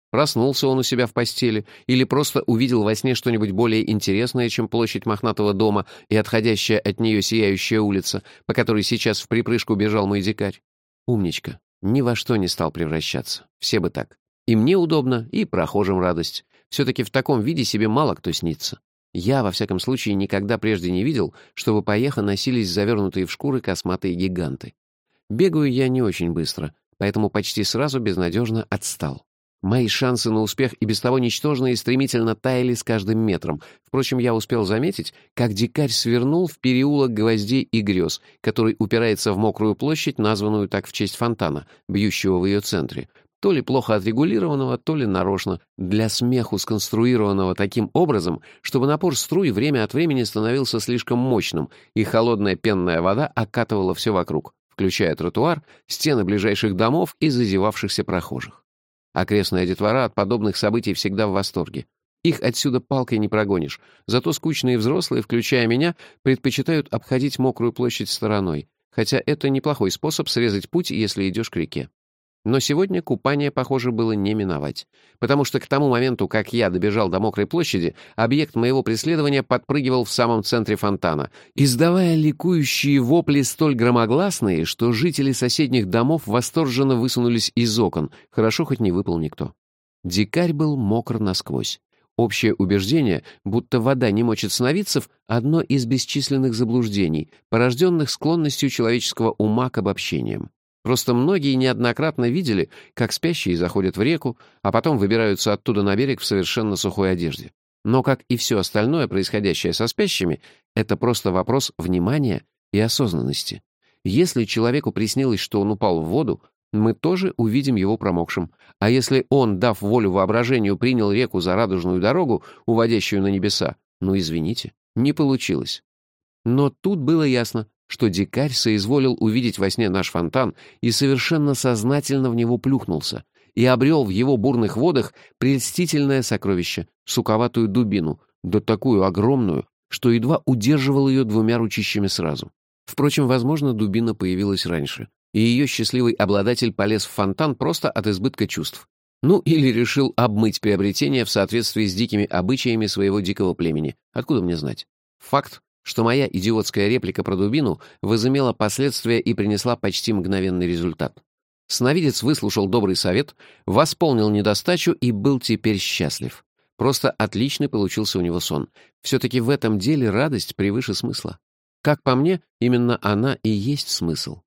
[SPEAKER 1] Проснулся он у себя в постели или просто увидел во сне что-нибудь более интересное, чем площадь мохнатого дома и отходящая от нее сияющая улица, по которой сейчас в припрыжку бежал мой дикарь. Умничка. Ни во что не стал превращаться. Все бы так. И мне удобно, и прохожим радость. Все-таки в таком виде себе мало кто снится. Я, во всяком случае, никогда прежде не видел, чтобы по Эхо носились завернутые в шкуры косматые гиганты. Бегаю я не очень быстро, поэтому почти сразу безнадежно отстал. Мои шансы на успех и без того ничтожные стремительно таяли с каждым метром. Впрочем, я успел заметить, как дикарь свернул в переулок Гвоздей и Грез, который упирается в мокрую площадь, названную так в честь фонтана, бьющего в ее центре. То ли плохо отрегулированного, то ли нарочно, для смеху сконструированного таким образом, чтобы напор струй время от времени становился слишком мощным, и холодная пенная вода окатывала все вокруг, включая тротуар, стены ближайших домов и зазевавшихся прохожих. Окрестная детвора от подобных событий всегда в восторге. Их отсюда палкой не прогонишь, зато скучные взрослые, включая меня, предпочитают обходить мокрую площадь стороной, хотя это неплохой способ срезать путь, если идешь к реке. Но сегодня купание, похоже, было не миновать, потому что к тому моменту, как я добежал до мокрой площади, объект моего преследования подпрыгивал в самом центре фонтана, издавая ликующие вопли столь громогласные, что жители соседних домов восторженно высунулись из окон, хорошо хоть не выпал никто. Дикарь был мокр насквозь. Общее убеждение, будто вода не мочит сновидцев, одно из бесчисленных заблуждений, порожденных склонностью человеческого ума к обобщениям. Просто многие неоднократно видели, как спящие заходят в реку, а потом выбираются оттуда на берег в совершенно сухой одежде. Но, как и все остальное, происходящее со спящими, это просто вопрос внимания и осознанности. Если человеку приснилось, что он упал в воду, мы тоже увидим его промокшим. А если он, дав волю воображению, принял реку за радужную дорогу, уводящую на небеса, ну, извините, не получилось. Но тут было ясно, что дикарь соизволил увидеть во сне наш фонтан и совершенно сознательно в него плюхнулся и обрел в его бурных водах прельстительное сокровище — суковатую дубину, да такую огромную, что едва удерживал ее двумя ручищами сразу. Впрочем, возможно, дубина появилась раньше, и ее счастливый обладатель полез в фонтан просто от избытка чувств. Ну, или решил обмыть приобретение в соответствии с дикими обычаями своего дикого племени. Откуда мне знать? Факт, что моя идиотская реплика про дубину возымела последствия и принесла почти мгновенный результат. Сновидец выслушал добрый совет, восполнил недостачу и был теперь счастлив. Просто отличный получился у него сон. Все-таки в этом деле радость превыше смысла. Как по мне, именно она и есть смысл.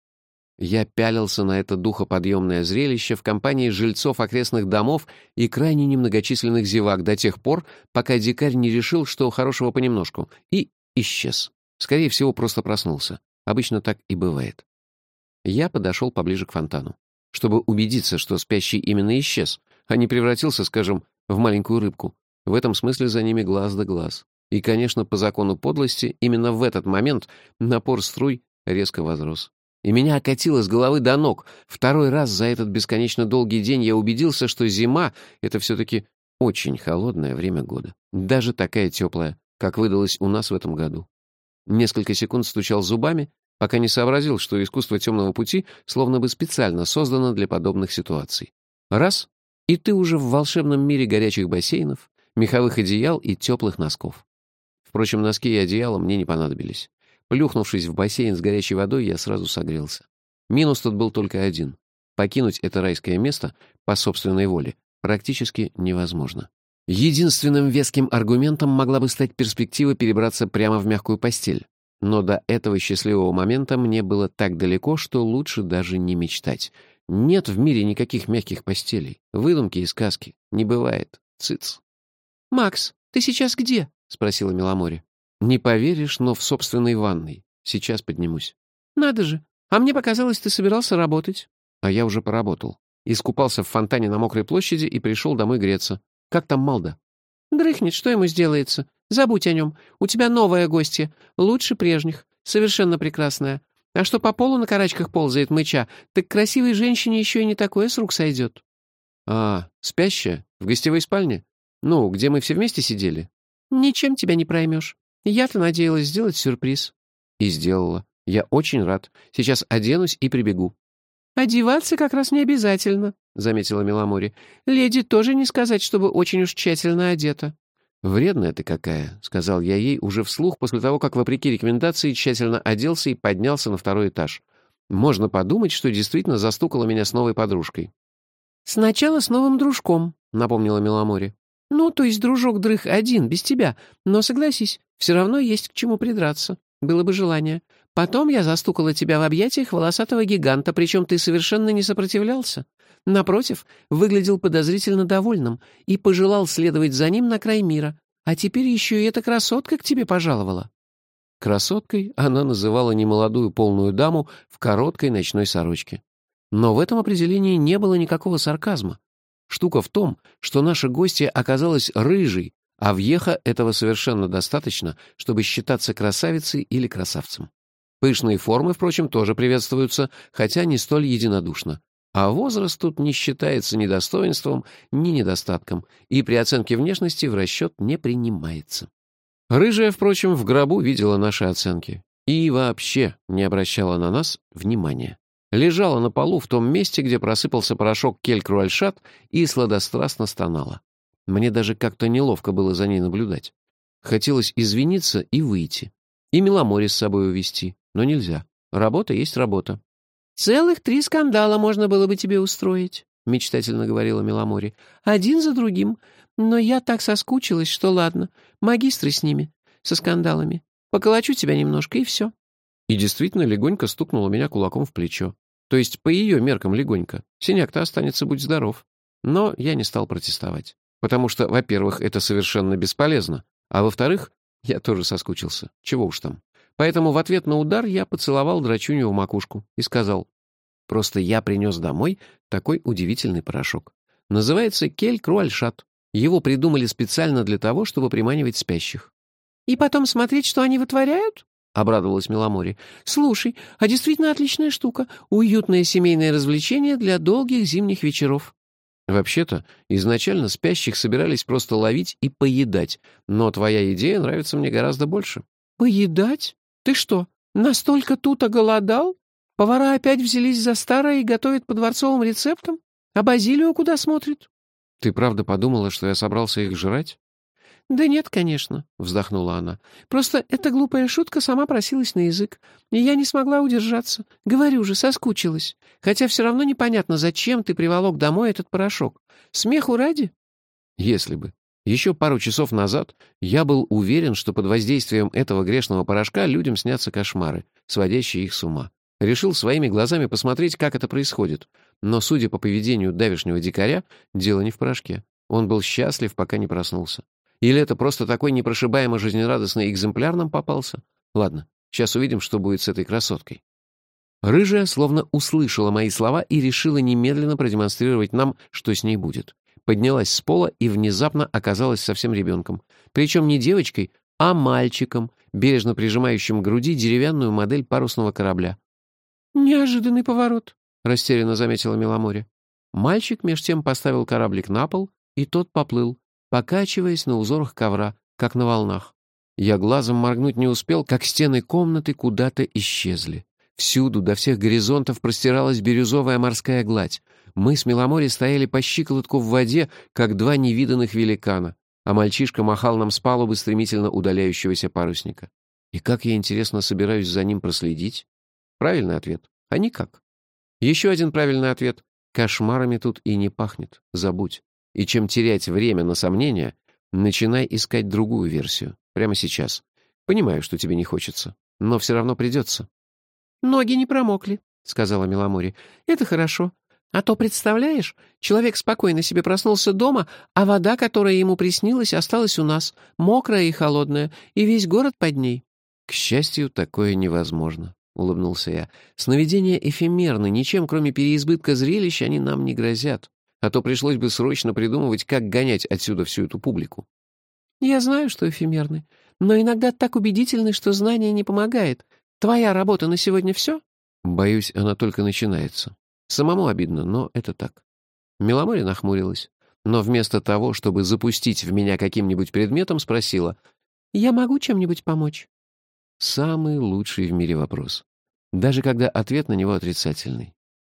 [SPEAKER 1] Я пялился на это духоподъемное зрелище в компании жильцов окрестных домов и крайне немногочисленных зевак до тех пор, пока дикарь не решил, что хорошего понемножку, и исчез. Скорее всего, просто проснулся. Обычно так и бывает. Я подошел поближе к фонтану, чтобы убедиться, что спящий именно исчез, а не превратился, скажем, в маленькую рыбку. В этом смысле за ними глаз да глаз. И, конечно, по закону подлости, именно в этот момент напор струй резко возрос. И меня окатило с головы до ног. Второй раз за этот бесконечно долгий день я убедился, что зима — это все-таки очень холодное время года. Даже такая теплая, как выдалось у нас в этом году. Несколько секунд стучал зубами, пока не сообразил, что искусство темного пути словно бы специально создано для подобных ситуаций. Раз — и ты уже в волшебном мире горячих бассейнов, меховых одеял и теплых носков. Впрочем, носки и одеяла мне не понадобились. Плюхнувшись в бассейн с горячей водой, я сразу согрелся. Минус тут был только один. Покинуть это райское место по собственной воле практически невозможно. Единственным веским аргументом могла бы стать перспектива перебраться прямо в мягкую постель. Но до этого счастливого момента мне было так далеко, что лучше даже не мечтать. Нет в мире никаких мягких постелей. Выдумки и сказки. Не бывает. Цыц.
[SPEAKER 3] «Макс, ты сейчас где?» — спросила Миломоре.
[SPEAKER 1] «Не поверишь, но в собственной ванной. Сейчас поднимусь».
[SPEAKER 3] «Надо же. А мне показалось, ты собирался работать».
[SPEAKER 1] А я уже поработал. Искупался в фонтане на мокрой площади и пришел домой греться. Как там Малда?
[SPEAKER 3] «Дрыхнет, что ему сделается? Забудь о нем. У тебя новая гостья. Лучше прежних. Совершенно прекрасная. А что по полу на карачках ползает мыча, так красивой женщине еще и не такое с рук сойдет».
[SPEAKER 1] «А, спящая? В гостевой спальне? Ну, где мы все вместе сидели?»
[SPEAKER 3] «Ничем тебя не проймешь. Я-то надеялась сделать сюрприз».
[SPEAKER 1] И сделала. Я очень рад. Сейчас оденусь и прибегу.
[SPEAKER 3] «Одеваться как раз не обязательно», — заметила Миломори. «Леди тоже не сказать, чтобы очень уж тщательно одета».
[SPEAKER 1] «Вредная ты какая», — сказал я ей уже вслух после того, как, вопреки рекомендации, тщательно оделся и поднялся на второй этаж. Можно подумать, что действительно застукала меня с новой подружкой.
[SPEAKER 3] «Сначала с новым дружком», — напомнила Миломори. «Ну, то есть дружок-дрых один, без тебя. Но согласись, все равно есть к чему придраться. Было бы желание. Потом я застукала тебя в объятиях волосатого гиганта, причем ты совершенно не сопротивлялся. Напротив, выглядел подозрительно довольным и пожелал следовать за ним на край мира. А теперь еще и эта красотка к тебе пожаловала».
[SPEAKER 1] Красоткой она называла немолодую полную даму в короткой ночной сорочке. Но в этом определении не было никакого сарказма. Штука в том, что наша гостья оказалась рыжей, а в Йеха этого совершенно достаточно, чтобы считаться красавицей или красавцем. Пышные формы, впрочем, тоже приветствуются, хотя не столь единодушно. А возраст тут не считается ни достоинством, ни недостатком, и при оценке внешности в расчет не принимается. Рыжая, впрочем, в гробу видела наши оценки и вообще не обращала на нас внимания. Лежала на полу в том месте, где просыпался порошок кель-круальшат, и сладострастно стонала. Мне даже как-то неловко было за ней наблюдать. Хотелось извиниться и выйти. И Миломори с собой увезти, но нельзя. Работа есть работа.
[SPEAKER 3] «Целых 3 скандала можно было бы тебе устроить», — мечтательно говорила Миломори. «Один за другим. Но я так соскучилась, что ладно. Магистры с ними, со скандалами. Поколочу тебя немножко, и все».
[SPEAKER 1] И действительно легонько стукнула меня кулаком в плечо. То есть по ее меркам легонько. Синяк-то останется, будь здоров. Но я не стал протестовать. Потому что, во-первых, это совершенно бесполезно. А во-вторых, я тоже соскучился. Чего уж там. Поэтому в ответ на удар я поцеловал драчунью в макушку и сказал: «Просто я принес домой такой удивительный порошок. Называется кель-круальшат. Его придумали специально для того, чтобы приманивать спящих».
[SPEAKER 3] «И потом смотреть, что они вытворяют?» — обрадовалась Миломори. «Слушай, а действительно отличная штука. Уютное семейное развлечение для долгих зимних вечеров».
[SPEAKER 1] Вообще-то, изначально спящих собирались просто ловить и поедать, но твоя идея нравится мне гораздо больше.
[SPEAKER 3] «Поедать? Ты что, настолько тут оголодал? Повара опять взялись за старое и готовят по дворцовым рецептам? А Базилио куда смотрит?»
[SPEAKER 1] Ты правда подумала, что я собрался их жрать?
[SPEAKER 3] «Да нет, конечно», — вздохнула она. «Просто эта глупая шутка сама просилась на язык, и я не смогла удержаться. Говорю же, соскучилась. Хотя все равно непонятно, зачем ты приволок домой этот порошок. Смеху ради?»
[SPEAKER 1] Если бы. Еще пару часов назад я был уверен, что под воздействием этого грешного порошка людям снятся кошмары, сводящие их с ума. Решил своими глазами посмотреть, как это происходит. Но, судя по поведению давешнего дикаря, дело не в порошке. Он был счастлив, пока не проснулся. Или это просто такой непрошибаемо жизнерадостный экземпляр нам попался? Ладно, сейчас увидим, что будет с этой красоткой. Рыжая словно услышала мои слова и решила немедленно продемонстрировать нам, что с ней будет. Поднялась с пола и внезапно оказалась совсем ребенком. Причем не девочкой, а мальчиком, бережно прижимающим к груди деревянную модель парусного корабля.
[SPEAKER 3] «Неожиданный поворот», — растерянно заметила Миломори.
[SPEAKER 1] Мальчик меж тем поставил кораблик на пол, и тот поплыл, покачиваясь на узорах ковра, как на волнах. Я глазом моргнуть не успел, как стены комнаты куда-то исчезли. Всюду, до всех горизонтов, простиралась бирюзовая морская гладь. Мы с Миломори стояли по щиколотку в воде, как 2 невиданных великана, а мальчишка махал нам с палубы стремительно удаляющегося парусника. И как я, интересно, собираюсь за ним проследить? Правильный ответ — а никак. Еще один правильный ответ — кошмарами тут и не пахнет, забудь. И чем терять время на сомнения, начинай искать другую версию. Прямо сейчас. Понимаю, что тебе не хочется, но все равно придется.
[SPEAKER 3] «Ноги не промокли», — сказала Миломори. «Это хорошо. А то, представляешь, человек спокойно себе проснулся дома, а вода, которая ему приснилась, осталась у нас, мокрая и холодная, и весь город под ней».
[SPEAKER 1] «К счастью, такое невозможно», — улыбнулся я. «Сновидения эфемерны, ничем, кроме переизбытка зрелищ, они нам не грозят. А то пришлось бы срочно придумывать, как гонять отсюда всю эту публику».
[SPEAKER 3] «Я знаю, что эфемерны, но иногда так убедительны, что знание не помогает. Твоя работа на сегодня все?»
[SPEAKER 1] Боюсь, она только начинается. Самому обидно, но это так. Миломори нахмурилась, но вместо того, чтобы запустить в меня каким-нибудь предметом, спросила:
[SPEAKER 3] «Я могу чем-нибудь помочь?»
[SPEAKER 1] Самый лучший в мире вопрос. Даже когда ответ на него отрицательный.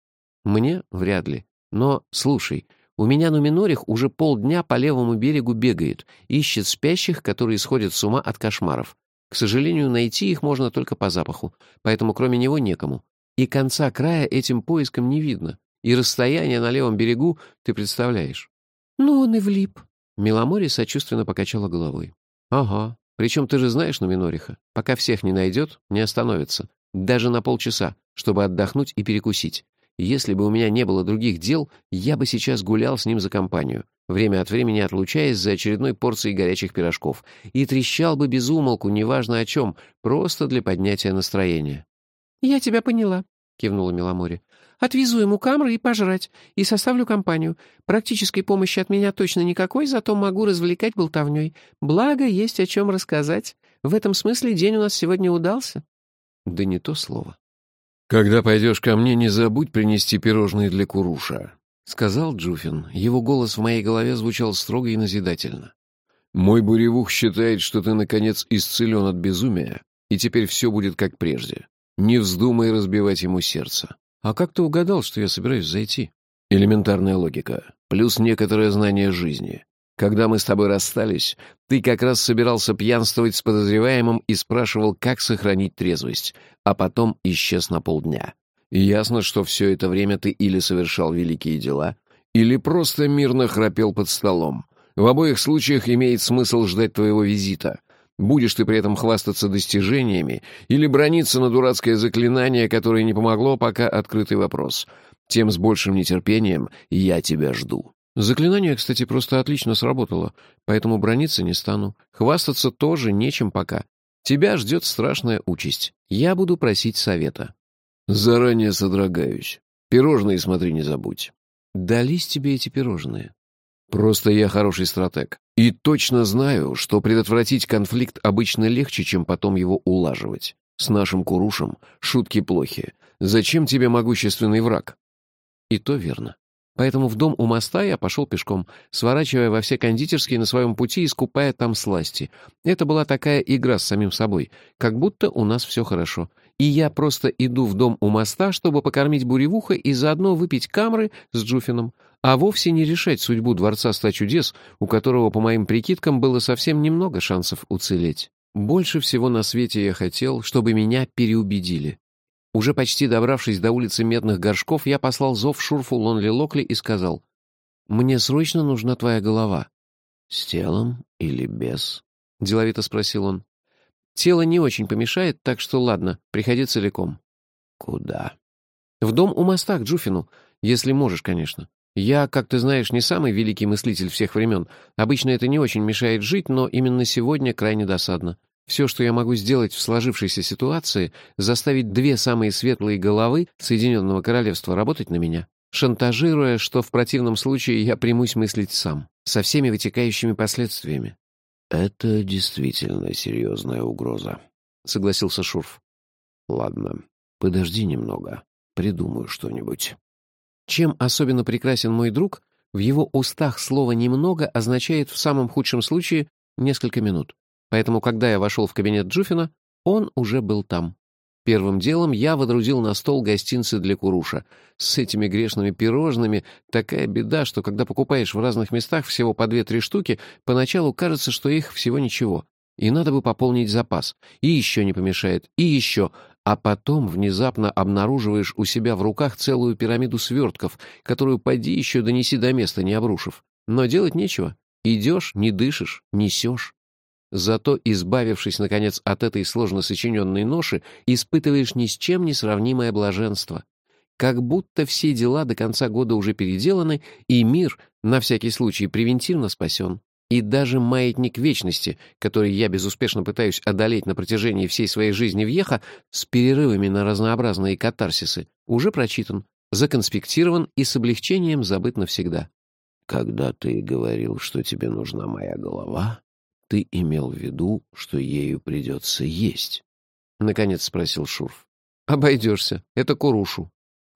[SPEAKER 1] Мне вряд ли. Но, слушай, у меня Нуминорих уже полдня по левому берегу бегает, ищет спящих, которые сходят с ума от кошмаров. К сожалению, найти их можно только по запаху, поэтому кроме него некому. И конца края этим поиском не видно. И расстояние на левом берегу ты представляешь.
[SPEAKER 3] Ну, он и влип.
[SPEAKER 1] Миломори сочувственно покачала головой. Ага. Причем ты же знаешь Нуминориха. Пока всех не найдет, не остановится. Даже на полчаса, чтобы отдохнуть и перекусить. Если бы у меня не было других дел, я бы сейчас гулял с ним за компанию, время от времени отлучаясь за очередной порцией горячих пирожков, и трещал бы без умолку, неважно о чем, просто для поднятия настроения.
[SPEAKER 3] «Я тебя поняла», — кивнула Миломори. «Отвезу ему камры и пожрать, и составлю компанию. Практической помощи от меня точно никакой, зато могу развлекать болтовней. Благо, есть о чем рассказать. В этом смысле день у нас сегодня удался».
[SPEAKER 1] Да не то слово.
[SPEAKER 2] «Когда пойдешь ко мне, не забудь принести пирожные для Куруша»,
[SPEAKER 1] — сказал Джуфин. Его голос в моей голове звучал строго и назидательно.
[SPEAKER 2] «Мой буревух считает, что ты, наконец, исцелен от безумия, и теперь все будет как прежде. Не вздумай разбивать ему сердце».
[SPEAKER 1] «А как ты угадал, что я собираюсь зайти?»
[SPEAKER 2] «Элементарная логика, плюс некоторое знание жизни. Когда мы с тобой расстались, ты как раз собирался пьянствовать с подозреваемым и спрашивал, как сохранить трезвость, а потом исчез на полдня. И ясно, что все это время ты или совершал великие дела, или просто мирно храпел под столом. В обоих случаях имеет смысл ждать твоего визита. Будешь ты при этом хвастаться достижениями или браниться на дурацкое заклинание, которое не помогло, пока открытый вопрос. Тем с большим нетерпением я тебя жду».
[SPEAKER 1] Заклинание, кстати, просто отлично сработало, поэтому браниться не стану. Хвастаться тоже нечем пока. Тебя ждет страшная участь. Я буду просить совета.
[SPEAKER 2] Заранее содрогаюсь. Пирожные смотри, не забудь.
[SPEAKER 1] Дались тебе эти пирожные?
[SPEAKER 2] Просто я хороший стратег. И точно знаю, что предотвратить конфликт обычно легче, чем потом его улаживать. С нашим Курушем шутки плохи. Зачем тебе могущественный враг?
[SPEAKER 1] И то верно. Поэтому в дом у моста я пошел пешком, сворачивая во все кондитерские на своем пути и скупая там сласти. Это была такая игра с самим собой, как будто у нас все хорошо. И я просто иду в дом у моста, чтобы покормить буревуха и заодно выпить камры с Джуфином, а вовсе не решать судьбу Дворца 100 чудес, у которого, по моим прикидкам, было совсем немного шансов уцелеть. Больше всего на свете я хотел, чтобы меня переубедили. Уже почти добравшись до улицы Медных Горшков, я послал зов Шурфу Лонли Локли и сказал: «Мне срочно нужна твоя голова».
[SPEAKER 4] «С телом или без?»
[SPEAKER 1] — деловито спросил он. «Тело не очень помешает, так что ладно, приходи целиком».
[SPEAKER 4] «Куда?»
[SPEAKER 1] «В дом у моста к Джуфину, если можешь, конечно. Я, как ты знаешь, не самый великий мыслитель всех времен. Обычно это не очень мешает жить, но именно сегодня крайне досадно. Все, что я могу сделать в сложившейся ситуации, заставить две самые светлые головы Соединенного Королевства работать на меня, шантажируя, что в противном случае я примусь мыслить сам, со всеми вытекающими последствиями».
[SPEAKER 4] «Это действительно серьезная угроза», — согласился Шурф. «Ладно, подожди немного, придумаю что-нибудь».
[SPEAKER 1] Чем особенно прекрасен мой друг, в его устах слово «немного» означает в самом худшем случае несколько минут. Поэтому, когда я вошел в кабинет Джуфина, он уже был там. Первым делом я водрузил на стол гостинцы для Куруша. С этими грешными пирожными такая беда, что когда покупаешь в разных местах всего по 2-3 штуки, поначалу кажется, что их всего ничего. И надо бы пополнить запас. И еще не помешает. И еще. А потом внезапно обнаруживаешь у себя в руках целую пирамиду свертков, которую поди еще донеси до места, не обрушив. Но делать нечего. Идешь, не дышишь, несешь. Зато, избавившись, наконец, от этой сложно сочиненной ноши, испытываешь ни с чем не сравнимое блаженство. Как будто все дела до конца года уже переделаны, и мир, на всякий случай, превентивно спасен. И даже маятник вечности, который я безуспешно пытаюсь одолеть на протяжении всей своей жизни в Йеха, с перерывами на разнообразные катарсисы, уже прочитан, законспектирован и с облегчением забыт навсегда.
[SPEAKER 4] «Когда ты говорил, что тебе нужна моя голова, ты имел в виду, что ею придется есть?»
[SPEAKER 1] — наконец спросил Шурф. «Обойдешься. Это Курушу».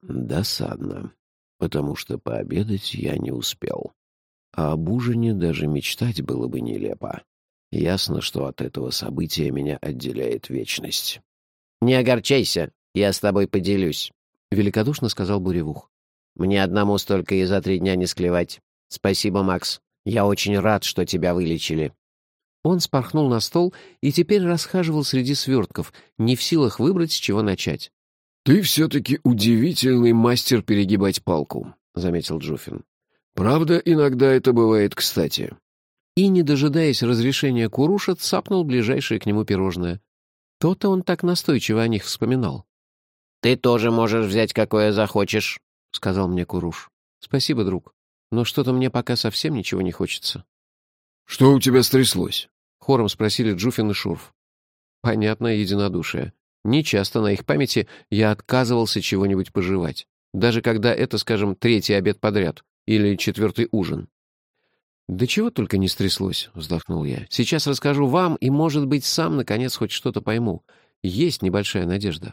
[SPEAKER 4] «Досадно, потому что пообедать я не успел. А об ужине даже мечтать было бы нелепо. Ясно, что от этого события меня отделяет вечность». «Не огорчайся, я с тобой поделюсь», — великодушно сказал Буревух. Мне одному столько и за 3 дня не склевать. Спасибо, Макс. Я очень рад, что тебя вылечили».
[SPEAKER 1] Он спорхнул на стол и теперь расхаживал среди свертков, не в силах выбрать, с чего начать.
[SPEAKER 2] «Ты все-таки удивительный мастер перегибать палку», — заметил Джуффин. «Правда, иногда это бывает кстати».
[SPEAKER 1] И, не дожидаясь разрешения Куруша, цапнул ближайшее к нему пирожное. То-то он так настойчиво о них вспоминал.
[SPEAKER 4] «Ты тоже можешь взять, какое захочешь»,
[SPEAKER 1] — сказал мне Куруш. «Спасибо, друг, но что-то мне пока совсем ничего не хочется».
[SPEAKER 2] «Что у тебя стряслось?»
[SPEAKER 1] — хором спросили Джуффин и Шурф. Понятное единодушие. Нечасто на их памяти я отказывался чего-нибудь пожевать, даже когда это, скажем, 3-й обед подряд или 4-й ужин. «Да чего только не стряслось», — вздохнул я. «Сейчас расскажу вам, и, может быть, сам, наконец, хоть что-то пойму. Есть небольшая надежда».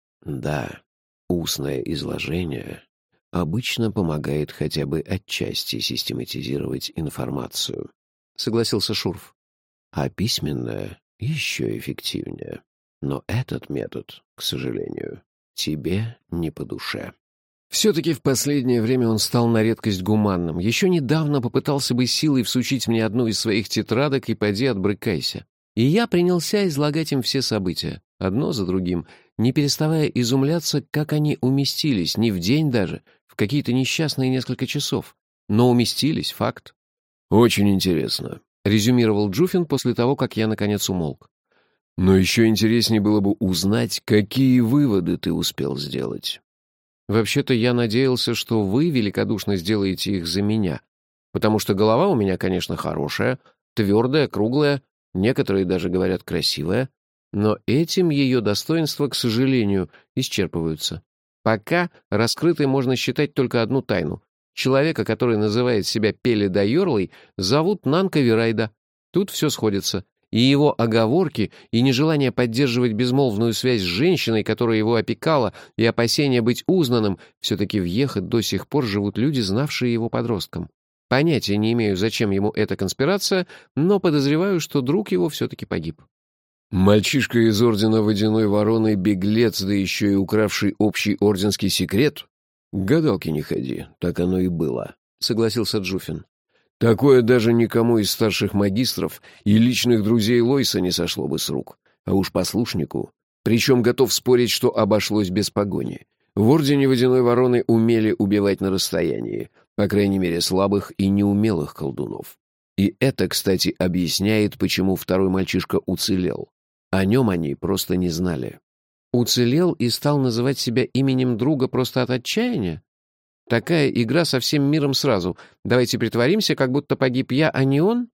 [SPEAKER 5] Да, устное изложение обычно помогает хотя бы отчасти систематизировать информацию,
[SPEAKER 1] согласился Шурф.
[SPEAKER 5] А письменное еще эффективнее. Но этот метод, к сожалению, тебе не по душе.
[SPEAKER 1] Все-таки в последнее время он стал на редкость гуманным. Еще недавно попытался бы силой всучить мне одну из своих тетрадок и поди отбрыкайся. И я принялся излагать им все события, одно за другим, не переставая изумляться, как они уместились, не в день даже, в какие-то несчастные несколько часов. Но уместились, факт.
[SPEAKER 2] «Очень интересно»,
[SPEAKER 1] — резюмировал Джуффин после того, как я, наконец, умолк.
[SPEAKER 2] «Но еще интереснее было бы узнать, какие выводы ты успел сделать».
[SPEAKER 1] «Вообще-то я надеялся, что вы великодушно сделаете их за меня, потому что голова у меня, конечно, хорошая, твердая, круглая, некоторые даже говорят красивая, но этим ее достоинства, к сожалению, исчерпываются. Пока раскрытой можно считать только одну тайну. Человека, который называет себя Пеле да Йорлой, зовут Нанка Вирайда. Тут все сходится. И его оговорки, и нежелание поддерживать безмолвную связь с женщиной, которая его опекала, и опасение быть узнанным, все-таки в Ехат до сих пор живут люди, знавшие его подростком. Понятия не имею, зачем ему эта конспирация, но подозреваю, что друг его все-таки погиб.
[SPEAKER 2] «Мальчишка из ордена Водяной Вороны, беглец, да еще и укравший общий орденский секрет? К гадалке не ходи, так оно и было», — согласился Джуффин. «Такое даже никому из старших магистров и личных друзей Лойса не сошло бы с рук, а уж послушнику, причем готов спорить, что обошлось без погони. В ордене Водяной Вороны умели убивать на расстоянии, по крайней мере слабых и неумелых колдунов. И это, кстати, объясняет, почему второй мальчишка уцелел. О нем они просто не знали».
[SPEAKER 1] Уцелел и стал называть себя именем друга просто от отчаяния? Такая игра со всем миром сразу. Давайте притворимся, как будто погиб я, а не он?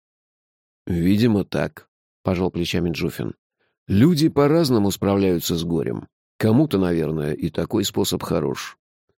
[SPEAKER 2] «Видимо, так», — пожал плечами Джуффин. «Люди по-разному справляются с горем. Кому-то, наверное, и такой способ хорош».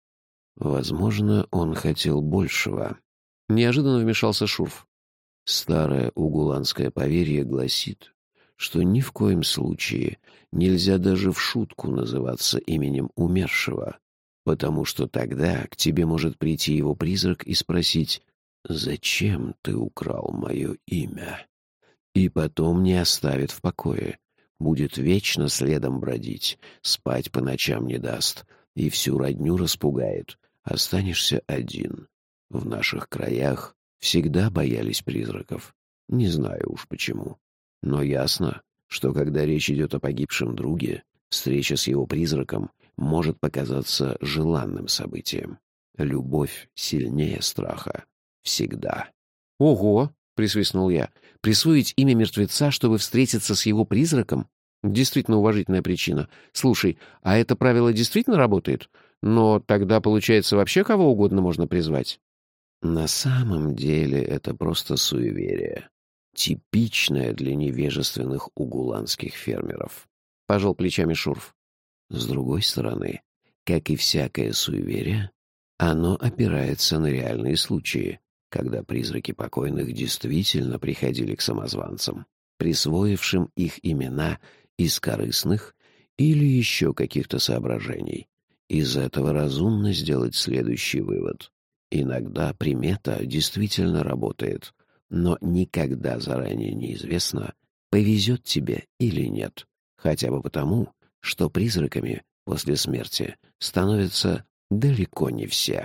[SPEAKER 5] Возможно, он хотел большего.
[SPEAKER 1] Неожиданно вмешался Шурф.
[SPEAKER 5] Старое угуланское поверье гласит, что ни в коем случае нельзя даже в шутку называться именем умершего, потому что тогда к тебе может прийти его призрак и спросить: «Зачем ты украл мое имя?» И потом не оставит в покое, будет вечно следом бродить, спать по ночам не даст и всю родню распугает, останешься один. В наших краях всегда боялись призраков, не знаю уж почему. Но ясно, что когда речь идет о погибшем друге, встреча с его призраком может показаться желанным событием. Любовь сильнее страха. Всегда.
[SPEAKER 1] «Ого!» — присвистнул я. «Присвоить имя мертвеца, чтобы встретиться с его призраком? Действительно уважительная причина. Слушай, а это правило действительно работает? Но тогда, получается, вообще кого угодно можно призвать?»
[SPEAKER 5] На самом деле это просто суеверие. Типичное для невежественных угуланских фермеров.
[SPEAKER 1] Пожал плечами Шурф.
[SPEAKER 5] С другой стороны, как и всякое суеверие, оно опирается на реальные случаи, когда призраки покойных действительно приходили к самозванцам, присвоившим их имена из корыстных или еще каких-то соображений. Из этого разумно сделать следующий вывод. Иногда примета действительно работает, но никогда заранее неизвестно, повезет тебе или нет, хотя бы потому, что призраками после смерти становятся далеко не все.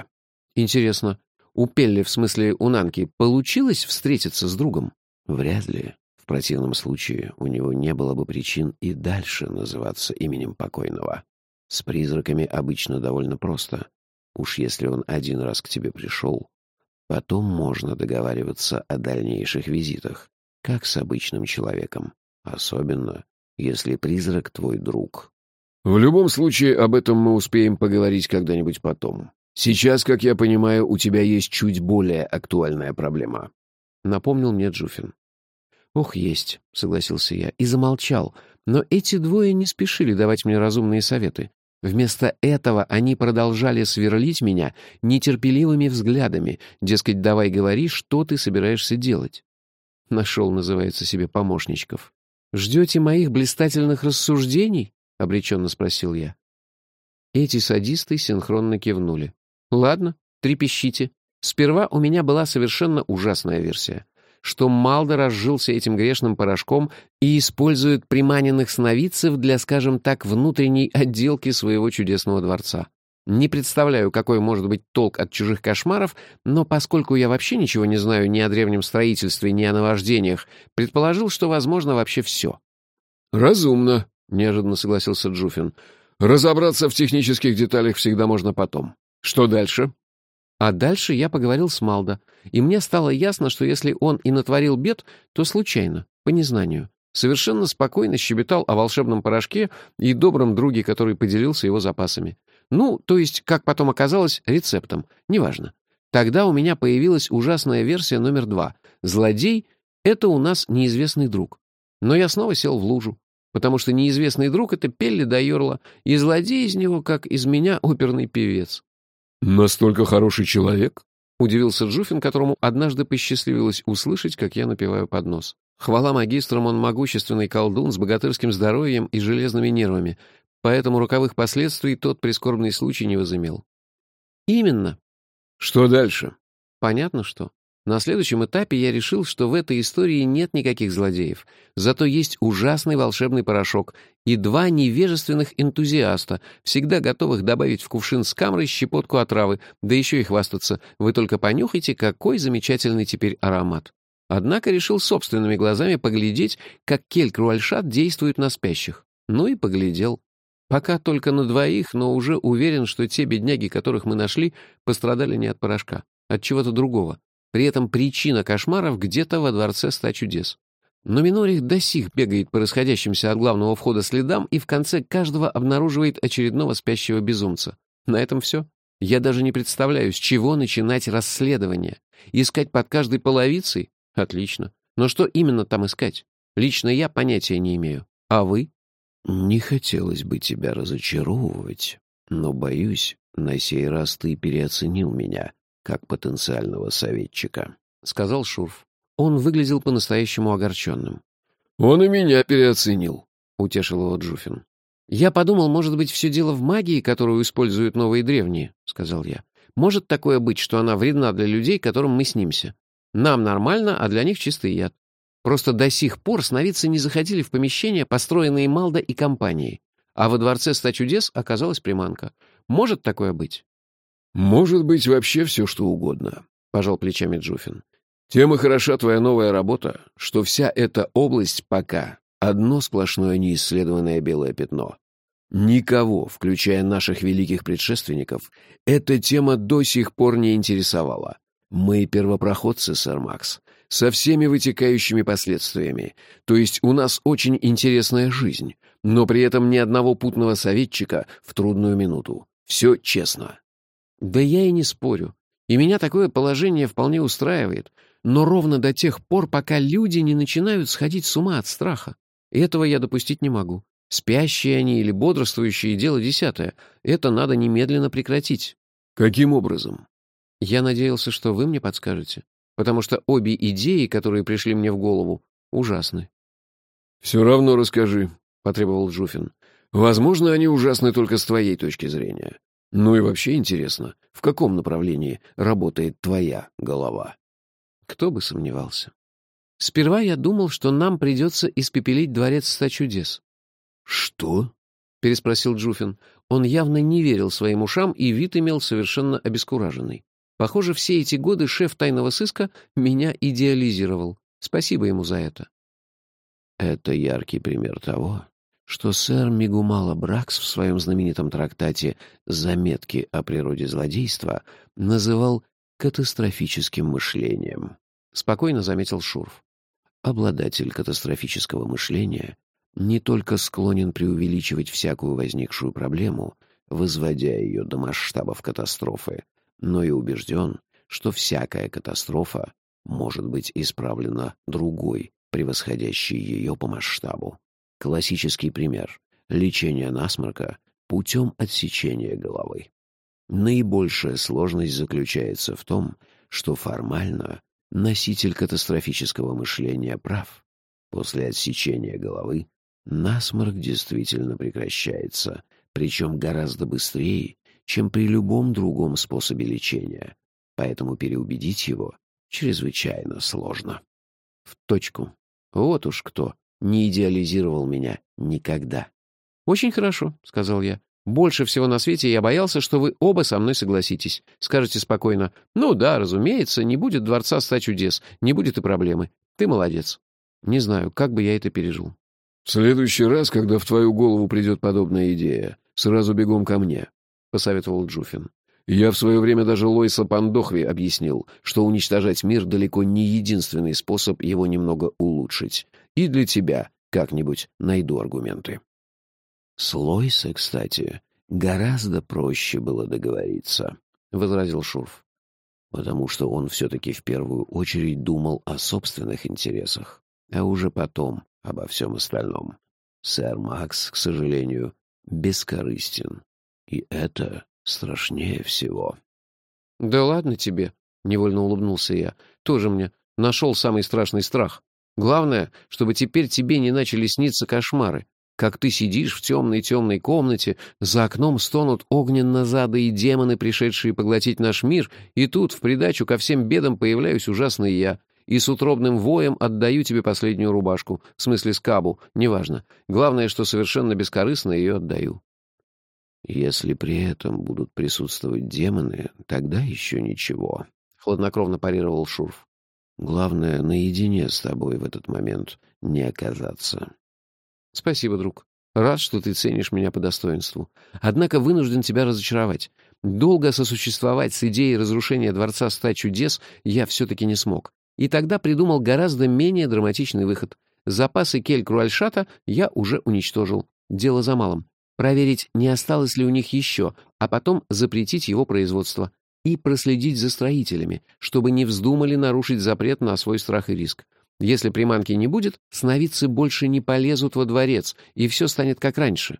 [SPEAKER 1] Интересно, у Пелли, в смысле у Нанки, получилось встретиться с другом?
[SPEAKER 5] Вряд ли. В противном случае у него не было бы причин и дальше называться именем покойного. С призраками обычно довольно просто. Уж если он один раз к тебе пришел, потом можно договариваться о дальнейших визитах, как с обычным человеком. Особенно, если призрак твой друг.
[SPEAKER 4] В любом случае, об этом мы успеем поговорить когда-нибудь потом. Сейчас, как я понимаю, у тебя есть чуть более актуальная проблема.
[SPEAKER 1] Напомнил мне Джуфин. «Ох, есть», — согласился я, и замолчал. Но эти двое не спешили давать мне разумные советы. Вместо этого они продолжали сверлить меня нетерпеливыми взглядами, дескать, давай говори, что ты собираешься делать. Нашел, называется, себе помощничков. «Ждете моих блистательных рассуждений?» — обреченно спросил я. Эти садисты синхронно кивнули. «Ладно, трепещите. Сперва у меня была совершенно ужасная версия, что Малдо разжился этим грешным порошком и использует приманенных сновидцев для, скажем так, внутренней отделки своего чудесного дворца. Не представляю, какой может быть толк от чужих кошмаров, но поскольку я вообще ничего не знаю ни о древнем строительстве, ни о наваждениях, предположил, что возможно вообще все».
[SPEAKER 4] «Разумно», — неожиданно согласился Джуфин. «Разобраться в технических деталях всегда можно потом. Что дальше?»
[SPEAKER 1] А дальше я поговорил с Малдо, и мне стало ясно, что если он и натворил бед, то случайно, по незнанию. Совершенно спокойно щебетал о волшебном порошке и добром друге, который поделился его запасами. Ну, то есть, как потом оказалось, рецептом. Неважно. Тогда у меня появилась ужасная версия номер 2. Злодей — это у нас неизвестный друг. Но я снова сел в лужу, потому что неизвестный друг — это Пелли да Йорла, и злодей из него, как из меня, оперный певец.
[SPEAKER 4] «Настолько хороший человек?»
[SPEAKER 1] — удивился Джуфин, которому однажды посчастливилось услышать, как я напеваю под нос. Хвала магистрам, он могущественный колдун с богатырским здоровьем и железными нервами, поэтому роковых последствий тот прискорбный случай не возымел. Именно.
[SPEAKER 4] Что дальше?
[SPEAKER 1] Понятно, что. На следующем этапе я решил, что в этой истории нет никаких злодеев, зато есть ужасный волшебный порошок и 2 невежественных энтузиаста, всегда готовых добавить в кувшин с камрой щепотку отравы, да еще и хвастаться. Вы только понюхайте, какой замечательный теперь аромат. Однако решил собственными глазами поглядеть, как Кель-Круальшат действует на спящих. Ну и поглядел. Пока только на 2, но уже уверен, что те бедняги, которых мы нашли, пострадали не от порошка, от чего-то другого. При этом причина кошмаров где-то во дворце 100 чудес. Но Минорих до сих бегает по расходящимся от главного входа следам и в конце каждого обнаруживает очередного спящего безумца. На этом все. Я даже не представляю, с чего начинать расследование. Искать под каждой половицей? Отлично. Но что именно там искать? Лично я понятия не имею. А вы?
[SPEAKER 5] Не хотелось бы тебя разочаровывать, но, боюсь, на сей раз ты переоценил меня как потенциального советчика,
[SPEAKER 1] — сказал Шурф. Он выглядел по-настоящему огорченным.
[SPEAKER 4] «Он и меня переоценил»,
[SPEAKER 1] — утешил его Джуфин. «Я подумал, может быть, все дело в магии, которую используют новые древние», — сказал я. «Может такое быть, что она вредна для людей, которым мы снимся? Нам нормально, а для них чистый яд. Просто до сих пор сновидцы не заходили в помещения, построенные Малдо и компанией, а во дворце 100 чудес оказалась приманка. Может такое быть?»
[SPEAKER 4] «Может быть, вообще все, что угодно», — пожал плечами Джуфин. «Тем и хороша твоя новая работа, что вся эта область пока одно сплошное неисследованное белое пятно. Никого, включая наших великих предшественников, эта тема до сих пор не интересовала. Мы первопроходцы, сэр Макс, со всеми вытекающими последствиями. То есть у нас очень интересная жизнь, но при этом ни одного путного советчика в трудную минуту. Все честно».
[SPEAKER 1] «Да я и не спорю. И меня такое положение вполне устраивает. Но ровно до тех пор, пока люди не начинают сходить с ума от страха. Этого я допустить не могу. Спящие они или бодрствующие — дело десятое. Это надо немедленно прекратить».
[SPEAKER 4] «Каким образом?»
[SPEAKER 1] «Я надеялся, что вы мне подскажете, потому что обе идеи, которые пришли мне в голову, ужасны».
[SPEAKER 4] «Все равно расскажи», — потребовал Джуфин. «Возможно, они ужасны только с твоей точки зрения. Ну и вообще интересно, в каком направлении работает твоя голова?»
[SPEAKER 1] Кто бы сомневался. Сперва я думал, что нам придется испепелить дворец 100 чудес.
[SPEAKER 4] «Что?»
[SPEAKER 1] — переспросил Джуфин. Он явно не верил своим ушам и вид имел совершенно обескураженный. Похоже, все эти годы шеф тайного сыска меня идеализировал. Спасибо ему за это.
[SPEAKER 5] Это яркий пример того, что сэр Мигумала Бракс в своем знаменитом трактате «Заметки о природе злодейства» называл катастрофическим мышлением.
[SPEAKER 1] Спокойно заметил Шурф.
[SPEAKER 5] Обладатель катастрофического мышления не только склонен преувеличивать всякую возникшую проблему, возводя ее до масштабов катастрофы, но и убежден, что всякая катастрофа может быть исправлена другой, превосходящей ее по масштабу. Классический пример — лечение насморка путем отсечения головы. Наибольшая сложность заключается в том, что формально носитель катастрофического мышления прав. После отсечения головы насморк действительно прекращается, причем гораздо быстрее, чем при любом другом способе лечения, поэтому переубедить его чрезвычайно сложно.
[SPEAKER 1] В точку. Вот уж кто не идеализировал меня никогда. «Очень хорошо», — сказал я. «Больше всего на свете я боялся, что вы оба со мной согласитесь. Скажете спокойно: ну да, разумеется, не будет дворца 100 чудес, не будет и проблемы. Ты молодец». Не знаю, как бы я это пережил.
[SPEAKER 2] «В следующий раз, когда в твою голову придет подобная идея, сразу бегом ко мне», — посоветовал Джуфин. «Я в свое время даже Лойса Пандохви объяснил, что уничтожать мир далеко не единственный способ его немного улучшить. И для тебя как-нибудь найду аргументы».
[SPEAKER 5] «С Лойса, кстати, гораздо проще было договориться», — возразил Шурф, «потому что он все-таки в первую очередь думал о собственных интересах, а уже потом обо всем остальном. Сэр Макс, к сожалению, бескорыстен, и это страшнее всего».
[SPEAKER 1] «Да ладно тебе», — невольно улыбнулся я. «Тоже мне нашел самый страшный страх. Главное, чтобы теперь тебе не начали сниться кошмары. Как ты сидишь в темной-темной комнате, за окном стонут огненно-задые демоны, пришедшие поглотить наш мир, и тут, в придачу ко всем бедам, появляюсь ужасный я, и с утробным воем отдаю тебе последнюю рубашку, в смысле скабу, неважно. Главное, что совершенно бескорыстно ее отдаю».
[SPEAKER 5] «Если при этом будут присутствовать демоны, тогда еще ничего», — хладнокровно парировал Шурф. «Главное, наедине с тобой в этот момент не оказаться».
[SPEAKER 1] «Спасибо, друг. Рад, что ты ценишь меня по достоинству. Однако вынужден тебя разочаровать. Долго сосуществовать с идеей разрушения Дворца 100 чудес я все-таки не смог. И тогда придумал гораздо менее драматичный выход. Запасы кель-круальшата я уже уничтожил. Дело за малым. Проверить, не осталось ли у них еще, а потом запретить его производство. И проследить за строителями, чтобы не вздумали нарушить запрет на свой страх и риск. Если приманки не будет, сновидцы больше не полезут во дворец, и все станет как раньше».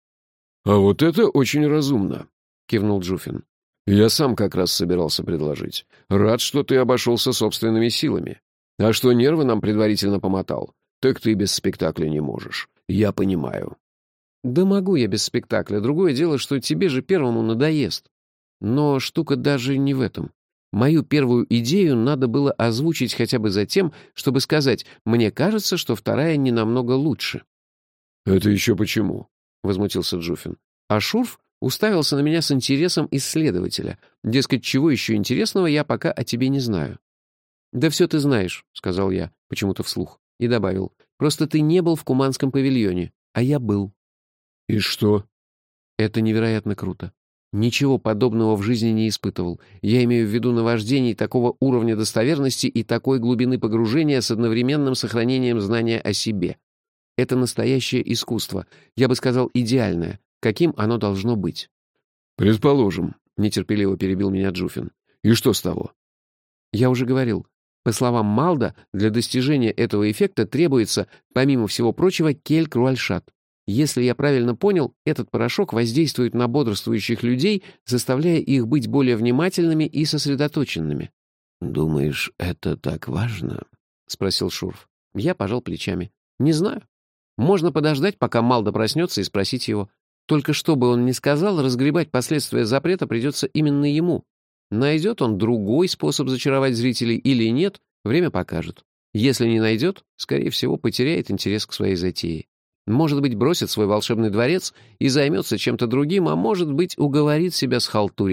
[SPEAKER 2] «А вот это очень разумно», — кивнул Джуфин. «Я сам как раз собирался предложить. Рад, что ты обошелся собственными силами. А что нервы нам предварительно помотал, так ты без спектакля не можешь. Я понимаю».
[SPEAKER 1] «Да могу я без спектакля. Другое дело, что тебе же первому надоест. Но штука даже не в этом. Мою первую идею надо было озвучить хотя бы за тем, чтобы сказать: мне кажется, что вторая не намного лучше».
[SPEAKER 2] «Это еще почему?»
[SPEAKER 1] — возмутился Джуфин. А Шурф уставился на меня с интересом исследователя. Дескать, чего еще интересного я пока о тебе не знаю. «Да все ты знаешь», — сказал я, почему-то вслух, и добавил: «просто ты не был в Куманском павильоне, а я был».
[SPEAKER 2] «И что?»
[SPEAKER 1] «Это невероятно круто. Ничего подобного в жизни не испытывал. Я имею в виду наваждений такого уровня достоверности и такой глубины погружения с одновременным сохранением знания о себе. Это настоящее искусство, я бы сказал, идеальное, каким оно должно быть».
[SPEAKER 2] «Предположим»,
[SPEAKER 1] — нетерпеливо перебил меня Джуфин.
[SPEAKER 2] «И что с того?»
[SPEAKER 1] «Я уже говорил. По словам Малда, для достижения этого эффекта требуется, помимо всего прочего, кель-круальшат. Если я правильно понял, этот порошок воздействует на бодрствующих людей, заставляя их быть более внимательными и сосредоточенными».
[SPEAKER 5] «Думаешь, это так важно?»
[SPEAKER 1] — спросил Шурф. Я пожал плечами. «Не знаю. Можно подождать, пока Малда проснется, и спросить его. Только что бы он ни сказал, разгребать последствия запрета придется именно ему. Найдет он другой способ зачаровать зрителей или нет, время покажет. Если не найдет, скорее всего, потеряет интерес к своей затее. Может быть, бросит свой волшебный дворец и займется чем-то другим, а может быть, уговорит себя схалтурить.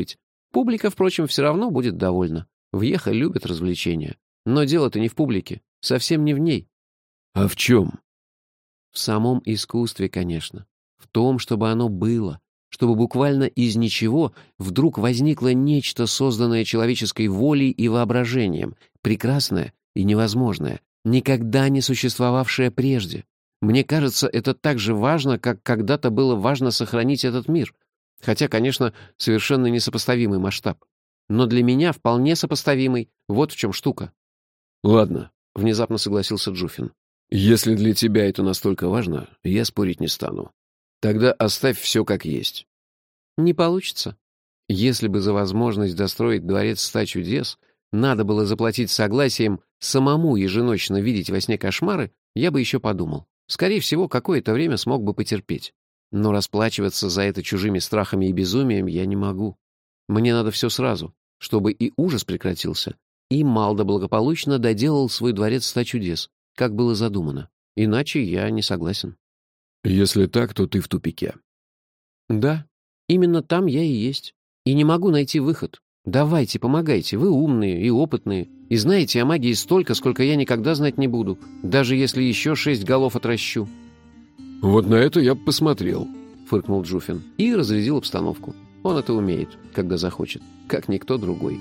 [SPEAKER 1] Публика, впрочем, все равно будет довольна. Вьеха любит развлечения. Но дело-то не в публике, совсем не в ней.
[SPEAKER 5] А в чем?
[SPEAKER 1] В самом искусстве, конечно. В том, чтобы оно было. Чтобы буквально из ничего вдруг возникло нечто, созданное человеческой волей и воображением, прекрасное и невозможное, никогда не существовавшее прежде. Мне кажется, это так же важно, как когда-то было важно сохранить этот мир. Хотя, конечно, совершенно несопоставимый масштаб. Но для меня вполне сопоставимый. Вот в чем штука.
[SPEAKER 5] Ладно,
[SPEAKER 1] — внезапно согласился Джуфин.
[SPEAKER 5] если для тебя это настолько важно, я спорить не стану. Тогда оставь все как есть.
[SPEAKER 1] Не получится. Если бы за возможность достроить дворец 100 чудес надо было заплатить согласием самому еженочно видеть во сне кошмары, я бы еще подумал. Скорее всего, какое-то время смог бы потерпеть. Но расплачиваться за это чужими страхами и безумием я не могу. Мне надо все сразу, чтобы и ужас прекратился, и Малда благополучно доделал свой дворец 100 чудес, как было задумано. Иначе я не согласен.
[SPEAKER 5] Если так, то ты в тупике.
[SPEAKER 1] Да, именно там я и есть. И не могу найти выход. Давайте, помогайте, вы умные и опытные, и знаете о магии столько, сколько я никогда знать не буду, даже если еще 6 голов отращу.
[SPEAKER 5] Вот на это я бы посмотрел,
[SPEAKER 1] Фыркнул Джуфин и разрядил обстановку. Он это умеет, когда захочет, как никто другой.